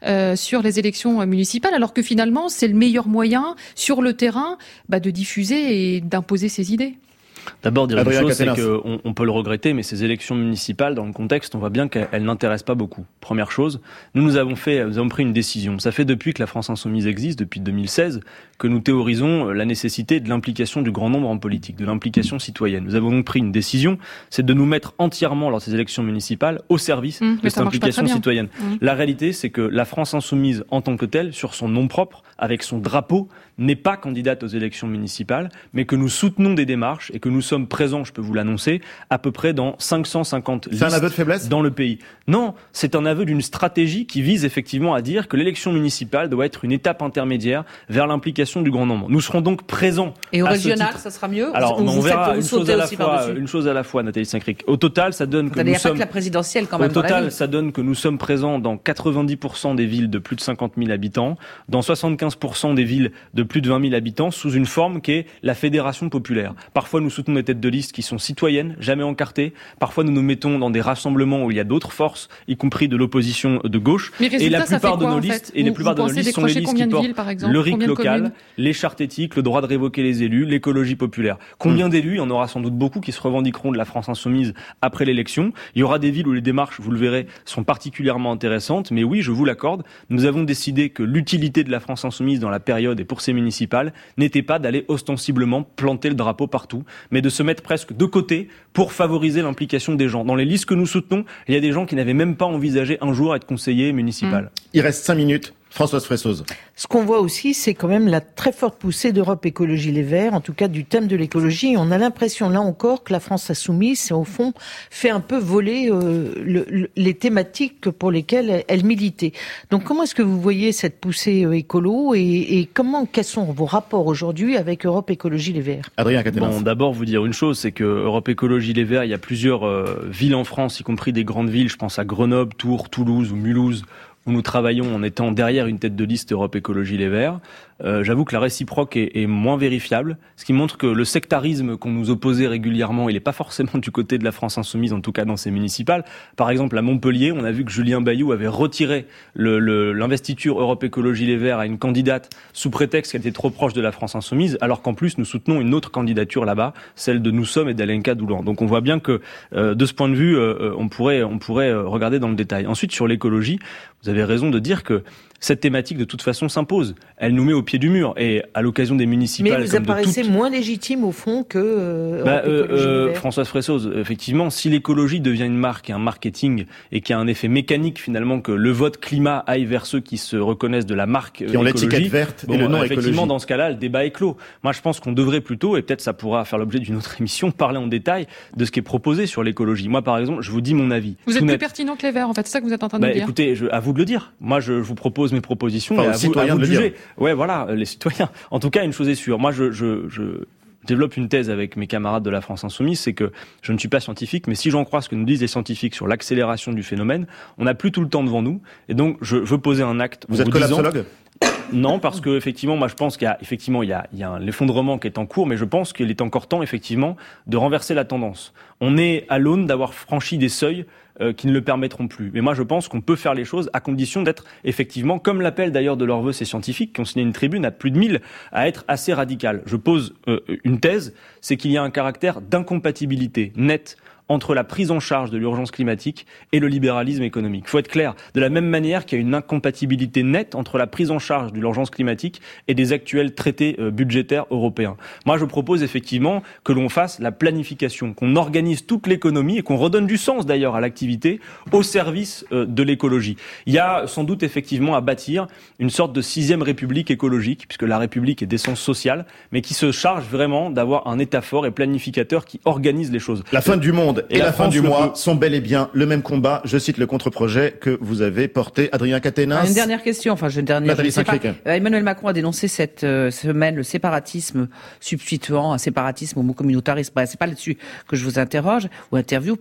sur les élections municipales, alors que finalement c'est le meilleur moyen sur le terrain de diffuser et d'imposer ses idées. D'abord, dire une chose, c'est qu'on peut le regretter, mais ces élections municipales, dans le contexte, on voit bien qu'elles n'intéressent pas beaucoup. Première chose, nous avons pris une décision. Ça fait depuis que la France Insoumise existe, depuis 2016, que nous théorisons la nécessité de l'implication du grand nombre en politique, de l'implication citoyenne. Nous avons donc pris une décision, c'est de nous mettre entièrement, lors de ces élections municipales, au service de cette implication citoyenne. La réalité, c'est que la France Insoumise, en tant que telle, sur son nom propre, avec son drapeau, n'est pas candidate aux élections municipales, mais que nous soutenons des démarches et que nous sommes présents, je peux vous l'annoncer, à peu près dans 550 listes. C'est un aveu de faiblesse dans le pays. Non, c'est un aveu d'une stratégie qui vise effectivement à dire que l'élection municipale doit être une étape intermédiaire vers l'implication du grand nombre. Nous serons donc présents. Et au régional, ça sera mieux? Alors, on verra une chose à la fois, Nathalie Saint-Cric. Au total, ça donne que nous sommes... pas que la présidentielle quand même. Au total, ça donne que nous sommes présents dans 90% des villes de plus de 50 000 habitants, dans 75% des villes de plus de 20 000 habitants, sous une forme qui est la fédération populaire. Parfois, nous soutenons des têtes de liste qui sont citoyennes, jamais encartées. Parfois, nous nous mettons dans des rassemblements où il y a d'autres forces, y compris de l'opposition de gauche. Mais résultat, et la plupart de nos listes, et la plupart de nos listes sont les listes qui portent le RIC local, les chartes éthiques, le droit de révoquer les élus, l'écologie populaire. Combien d'élus? Il y en aura sans doute beaucoup qui se revendiqueront de la France Insoumise après l'élection. Il y aura des villes où les démarches, vous le verrez, sont particulièrement intéressantes. Mais oui, je vous l'accorde, nous avons décidé que l'utilité de la France Insoumise dans la période et pour ces municipales n'était pas d'aller ostensiblement planter le drapeau partout, mais de se mettre presque de côté pour favoriser l'implication des gens. Dans les listes que nous soutenons, il y a des gens qui n'avaient même pas envisagé un jour être conseiller municipal. Il reste 5 minutes. Françoise Fressoz. Ce qu'on voit aussi, c'est quand même la très forte poussée d'Europe Écologie Les Verts, en tout cas du thème de l'écologie. On a l'impression, là encore, que la France Insoumise, au fond, fait un peu voler les thématiques pour lesquelles elle militait. Donc comment est-ce que vous voyez cette poussée écolo et quels sont vos rapports aujourd'hui avec Europe Écologie Les Verts? Adrien Quatennens. Bon, d'abord, vous dire une chose, c'est que Europe Écologie Les Verts, il y a plusieurs villes en France, y compris des grandes villes, je pense à Grenoble, Tours, Toulouse ou Mulhouse, où nous travaillons en étant derrière une tête de liste Europe Écologie Les Verts. J'avoue que la réciproque est moins vérifiable, ce qui montre que le sectarisme qu'on nous opposait régulièrement, il n'est pas forcément du côté de la France Insoumise, en tout cas dans ces municipales. Par exemple, à Montpellier, on a vu que Julien Bayou avait retiré l'investiture Europe Écologie Les Verts à une candidate sous prétexte qu'elle était trop proche de la France Insoumise, alors qu'en plus nous soutenons une autre candidature là-bas, celle de Nous Sommes et d'Alenka Doulan. Donc on voit bien que de ce point de vue, on pourrait regarder dans le détail. Ensuite, sur l'écologie, vous avez raison de dire que cette thématique, de toute façon, s'impose. Elle nous met au pied du mur. Et à l'occasion des municipales... Mais vous apparaissez moins légitime, au fond, que... Françoise Fressoz, effectivement, si l'écologie devient une marque et un marketing, et qu'il y a un effet mécanique, finalement, que le vote climat aille vers ceux qui se reconnaissent de la marque qui ont l'étiquette verte et le nom écologie. Effectivement, dans ce cas-là, le débat est clos. Moi, je pense qu'on devrait plutôt, et peut-être ça pourra faire l'objet d'une autre émission, parler en détail de ce qui est proposé sur l'écologie. Moi, par exemple, je vous dis mon avis. Vous êtes plus pertinent que les Verts, en fait, c'est ça que vous êtes en train de dire. Écoutez, à vous de le dire. Moi, je vous propose mes propositions et à vous de juger. Ouais, voilà, les citoyens. En tout cas, une chose est sûre. Moi, développe une thèse avec mes camarades de la France Insoumise, c'est que je ne suis pas scientifique, mais si j'en crois ce que nous disent les scientifiques sur l'accélération du phénomène, on n'a plus tout le temps devant nous. Et donc, je veux poser un acte. Vous êtes collapsologue ? Non, parce que effectivement, moi je pense qu'il y a un effondrement qui est en cours, mais je pense qu'il est encore temps effectivement de renverser la tendance. On est à l'aune d'avoir franchi des seuils qui ne le permettront plus. Mais moi je pense qu'on peut faire les choses à condition d'être effectivement, comme l'appellent d'ailleurs de leur vœu ces scientifiques qui ont signé une tribune à plus de 1000, à être assez radical. Je pose une thèse, c'est qu'il y a un caractère d'incompatibilité nette entre la prise en charge de l'urgence climatique et le libéralisme économique. Il faut être clair, de la même manière qu'il y a une incompatibilité nette entre la prise en charge de l'urgence climatique et des actuels traités budgétaires européens. Moi, je propose effectivement que l'on fasse la planification, qu'on organise toute l'économie et qu'on redonne du sens d'ailleurs à l'activité au service de l'écologie. Il y a sans doute effectivement à bâtir une sorte de 6e république écologique, puisque la république est d'essence sociale, mais qui se charge vraiment d'avoir un État fort et planificateur qui organise les choses. La fin du monde et la fin du mois sont bel et bien le même combat. Je cite le contre-projet que vous avez porté. Adrien Caténas. Une dernière question. Emmanuel Macron a dénoncé cette semaine le séparatisme substituant un séparatisme au mot communautarisme. C'est pas là-dessus que je vous interview.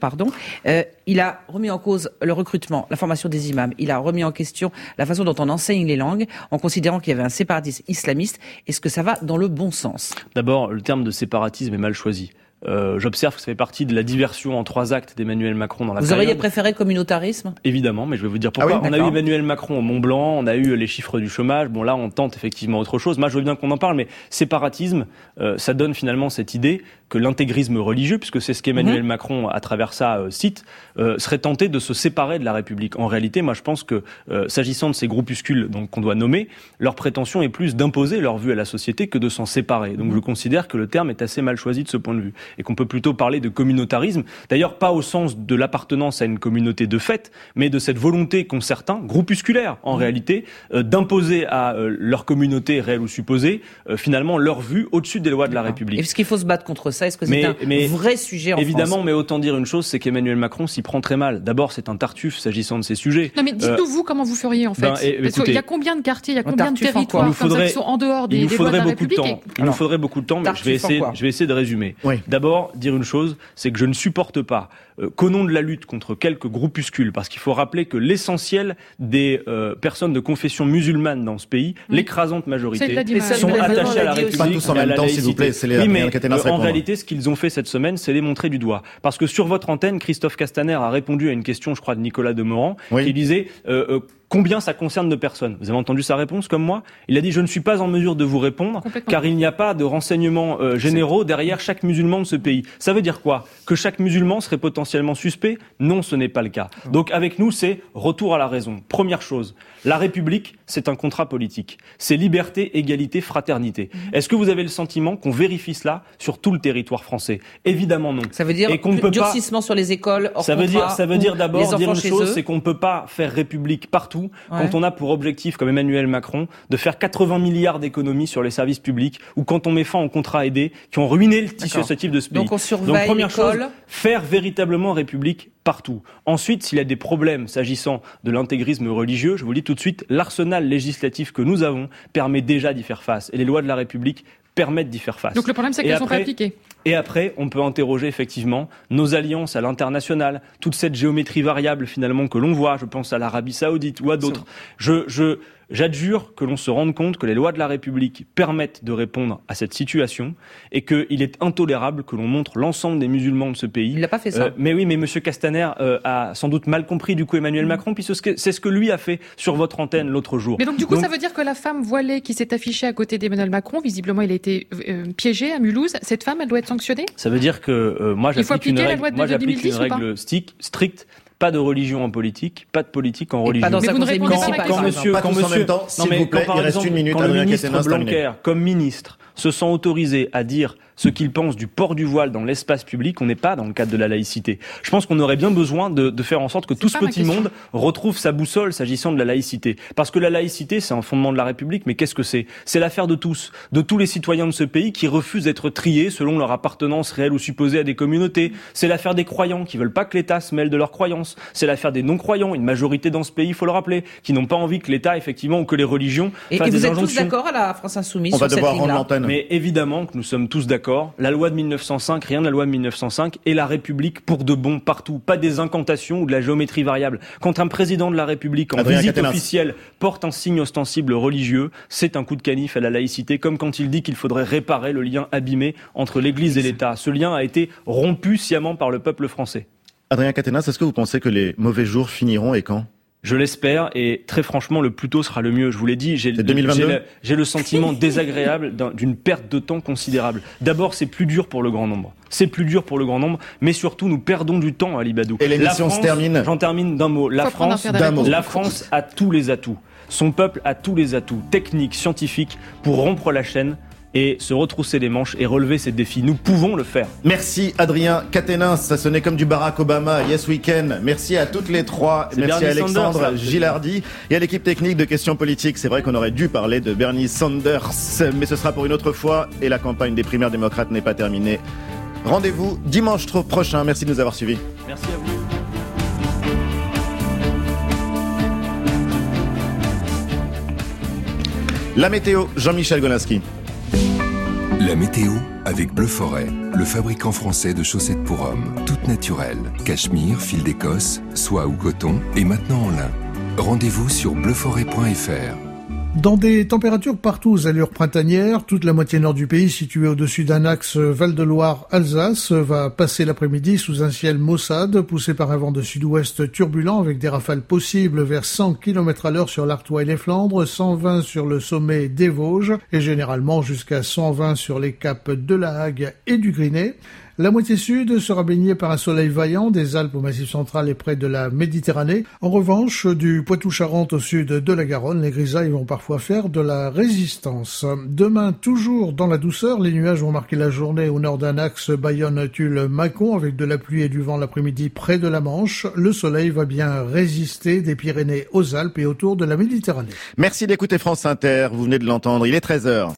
Il a remis en cause le recrutement, la formation des imams. Il a remis en question la façon dont on enseigne les langues en considérant qu'il y avait un séparatisme islamiste. Est-ce que ça va dans le bon sens ? D'abord, le terme de séparatisme est mal choisi. J'observe que ça fait partie de la diversion en 3 actes d'Emmanuel Macron dans la période. Vous auriez préféré le communautarisme ? Évidemment, mais je vais vous dire pourquoi. On a eu Emmanuel Macron au Mont-Blanc, on a eu les chiffres du chômage. Bon, là, on tente effectivement autre chose. Moi, je veux bien qu'on en parle, mais séparatisme, ça donne finalement cette idée que l'intégrisme religieux, puisque c'est ce qu'Emmanuel Macron, à travers ça, cite, serait tenté de se séparer de la République. En réalité, moi, je pense que, s'agissant de ces groupuscules donc qu'on doit nommer, leur prétention est plus d'imposer leur vue à la société que de s'en séparer. Donc, je considère que le terme est assez mal choisi de ce point de vue. Et qu'on peut plutôt parler de communautarisme, d'ailleurs pas au sens de l'appartenance à une communauté de fait, mais de cette volonté qu'ont certains, groupusculaires en réalité, d'imposer à leur communauté réelle ou supposée, finalement leur vue au-dessus des lois de la République. Est-ce qu'il faut se battre contre ça ? Est-ce que c'est un vrai sujet en France ? Évidemment, mais autant dire une chose, c'est qu'Emmanuel Macron s'y prend très mal. D'abord, c'est un tartuffe s'agissant de ces sujets. Non mais dites-nous vous comment vous feriez en fait. Parce qu'il y a combien de quartiers, il y a combien de territoires comme ça qui sont en dehors des lois de la République ? Il nous faudrait beaucoup de temps, mais je vais essayer de résumer. Oui. D'abord, dire une chose, c'est que je ne supporte pas qu'au nom de la lutte contre quelques groupuscules, parce qu'il faut rappeler que l'essentiel des personnes de confession musulmane dans ce pays, l'écrasante majorité, sont attachées à la République. Pas tous en même temps, s'il vous plaît. En réalité, ce qu'ils ont fait cette semaine, c'est les montrer du doigt. Parce que sur votre antenne, Christophe Castaner a répondu à une question, je crois, de Nicolas Demorand, qui disait combien ça concerne de personnes. Vous avez entendu sa réponse comme moi ? Il a dit « Je ne suis pas en mesure de vous répondre car il n'y a pas de renseignements généraux derrière chaque musulman de ce pays. » Ça veut dire quoi ? Que chaque musulman serait potentiellement suspect ? Non, ce n'est pas le cas. Donc avec nous, c'est retour à la raison. Première chose, la République, c'est un contrat politique. C'est liberté, égalité, fraternité. Est-ce que vous avez le sentiment qu'on vérifie cela sur tout le territoire français ? Évidemment non. Ça veut dire durcissement sur les écoles, hors ça veut dire d'abord dire une chose, c'est qu'on ne peut pas faire République partout quand on a pour objectif, comme Emmanuel Macron, de faire 80 milliards d'économies sur les services publics ou quand on met fin aux contrats aidés qui ont ruiné le tissu associatif de ce pays. Donc on surveille première chose, l'école. Faire véritablement République partout. Ensuite, s'il y a des problèmes s'agissant de l'intégrisme religieux, je vous le dis tout de suite, l'arsenal législatif que nous avons permet déjà d'y faire face. Et les lois de la République permettent d'y faire face. Donc le problème, c'est qu'elles ne sont pas appliquées. Et après, on peut interroger effectivement nos alliances à l'international, toute cette géométrie variable finalement que l'on voit, je pense à l'Arabie Saoudite ou à d'autres. J'adjure que l'on se rende compte que les lois de la République permettent de répondre à cette situation et qu'il est intolérable que l'on montre l'ensemble des musulmans de ce pays. Il n'a pas fait ça. Mais oui, mais Monsieur Castaner a sans doute mal compris du coup Emmanuel Macron, puisque c'est ce que lui a fait sur votre antenne l'autre jour. Mais donc du coup, ça veut dire que la femme voilée qui s'est affichée à côté d'Emmanuel Macron, visiblement, il a été piégé à Mulhouse. Cette femme, elle doit être sanctionnée ? Ça veut dire que moi j'applique une règle stricte. Pas de religion en politique, pas de politique en religion. Pas dans sa conseil municipal. Quand le ministre Blanquer, comme ministre, se sent autorisé à dire ce qu'il pense du port du voile dans l'espace public, on n'est pas dans le cadre de la laïcité. Je pense qu'on aurait bien besoin de faire en sorte que tout ce petit monde retrouve sa boussole s'agissant de la laïcité. Parce que la laïcité, c'est un fondement de la République, mais qu'est-ce que c'est ? C'est l'affaire de tous les citoyens de ce pays qui refusent d'être triés selon leur appartenance réelle ou supposée à des communautés. C'est l'affaire des croyants qui veulent pas que l'État se mêle de leurs croyances. C'est l'affaire des non-croyants, une majorité dans ce pays, il faut le rappeler, qui n'ont pas envie que l'État, effectivement, ou que les religions fassent des injonctions. Et vous êtes tous d'accord à la France Insoumise sur cette ligne-là ? On va devoir rendre l'antenne. Mais évidemment que nous sommes tous d'accord d'accord. La loi de 1905, rien de la loi de 1905, et la République pour de bon partout. Pas des incantations ou de la géométrie variable. Quand un président de la République en visite officielle porte un signe ostensible religieux, c'est un coup de canif à la laïcité, comme quand il dit qu'il faudrait réparer le lien abîmé entre l'Église et l'État. Ce lien a été rompu sciemment par le peuple français. Adrien Quatennens, est-ce que vous pensez que les mauvais jours finiront et quand ? Je l'espère, et très franchement, le plus tôt sera le mieux. Je vous l'ai dit, j'ai le sentiment désagréable d'une perte de temps considérable. D'abord, c'est plus dur pour le grand nombre. Mais surtout, nous perdons du temps, Ali Badou. Et l'émission se termine. J'en termine d'un mot. La France a tous les atouts. Son peuple a tous les atouts techniques, scientifiques, pour rompre la chaîne et se retrousser les manches et relever ces défis. Nous pouvons le faire. Merci Adrien Quatennens, ça sonnait comme du Barack Obama, Yes Weekend. Merci à toutes les trois, merci à Alexandre Gilardi et à l'équipe technique de Questions Politiques. C'est vrai qu'on aurait dû parler de Bernie Sanders, mais ce sera pour une autre fois et la campagne des primaires démocrates n'est pas terminée. Rendez-vous dimanche prochain, merci de nous avoir suivis. Merci à vous. La météo, Jean-Michel Golinski. La météo avec Bleu Forêt, le fabricant français de chaussettes pour hommes, toutes naturelles, cachemire, fil d'Écosse, soie ou coton, et maintenant en lin. Rendez-vous sur bleuforêt.fr. Dans des températures partout aux allures printanières, toute la moitié nord du pays, située au-dessus d'un axe Val-de-Loire-Alsace, va passer l'après-midi sous un ciel maussade, poussé par un vent de sud-ouest turbulent, avec des rafales possibles vers 100 km/h sur l'Artois et les Flandres, 120 sur le sommet des Vosges, et généralement jusqu'à 120 sur les caps de la Hague et du Grinet. La moitié sud sera baignée par un soleil vaillant des Alpes au Massif central et près de la Méditerranée. En revanche, du Poitou-Charentes au sud de la Garonne, les grisailles vont parfois faire de la résistance. Demain, toujours dans la douceur, les nuages vont marquer la journée au nord d'un axe Bayonne-Tulle-Mâcon avec de la pluie et du vent l'après-midi près de la Manche. Le soleil va bien résister des Pyrénées aux Alpes et autour de la Méditerranée. Merci d'écouter France Inter, vous venez de l'entendre, il est 13h.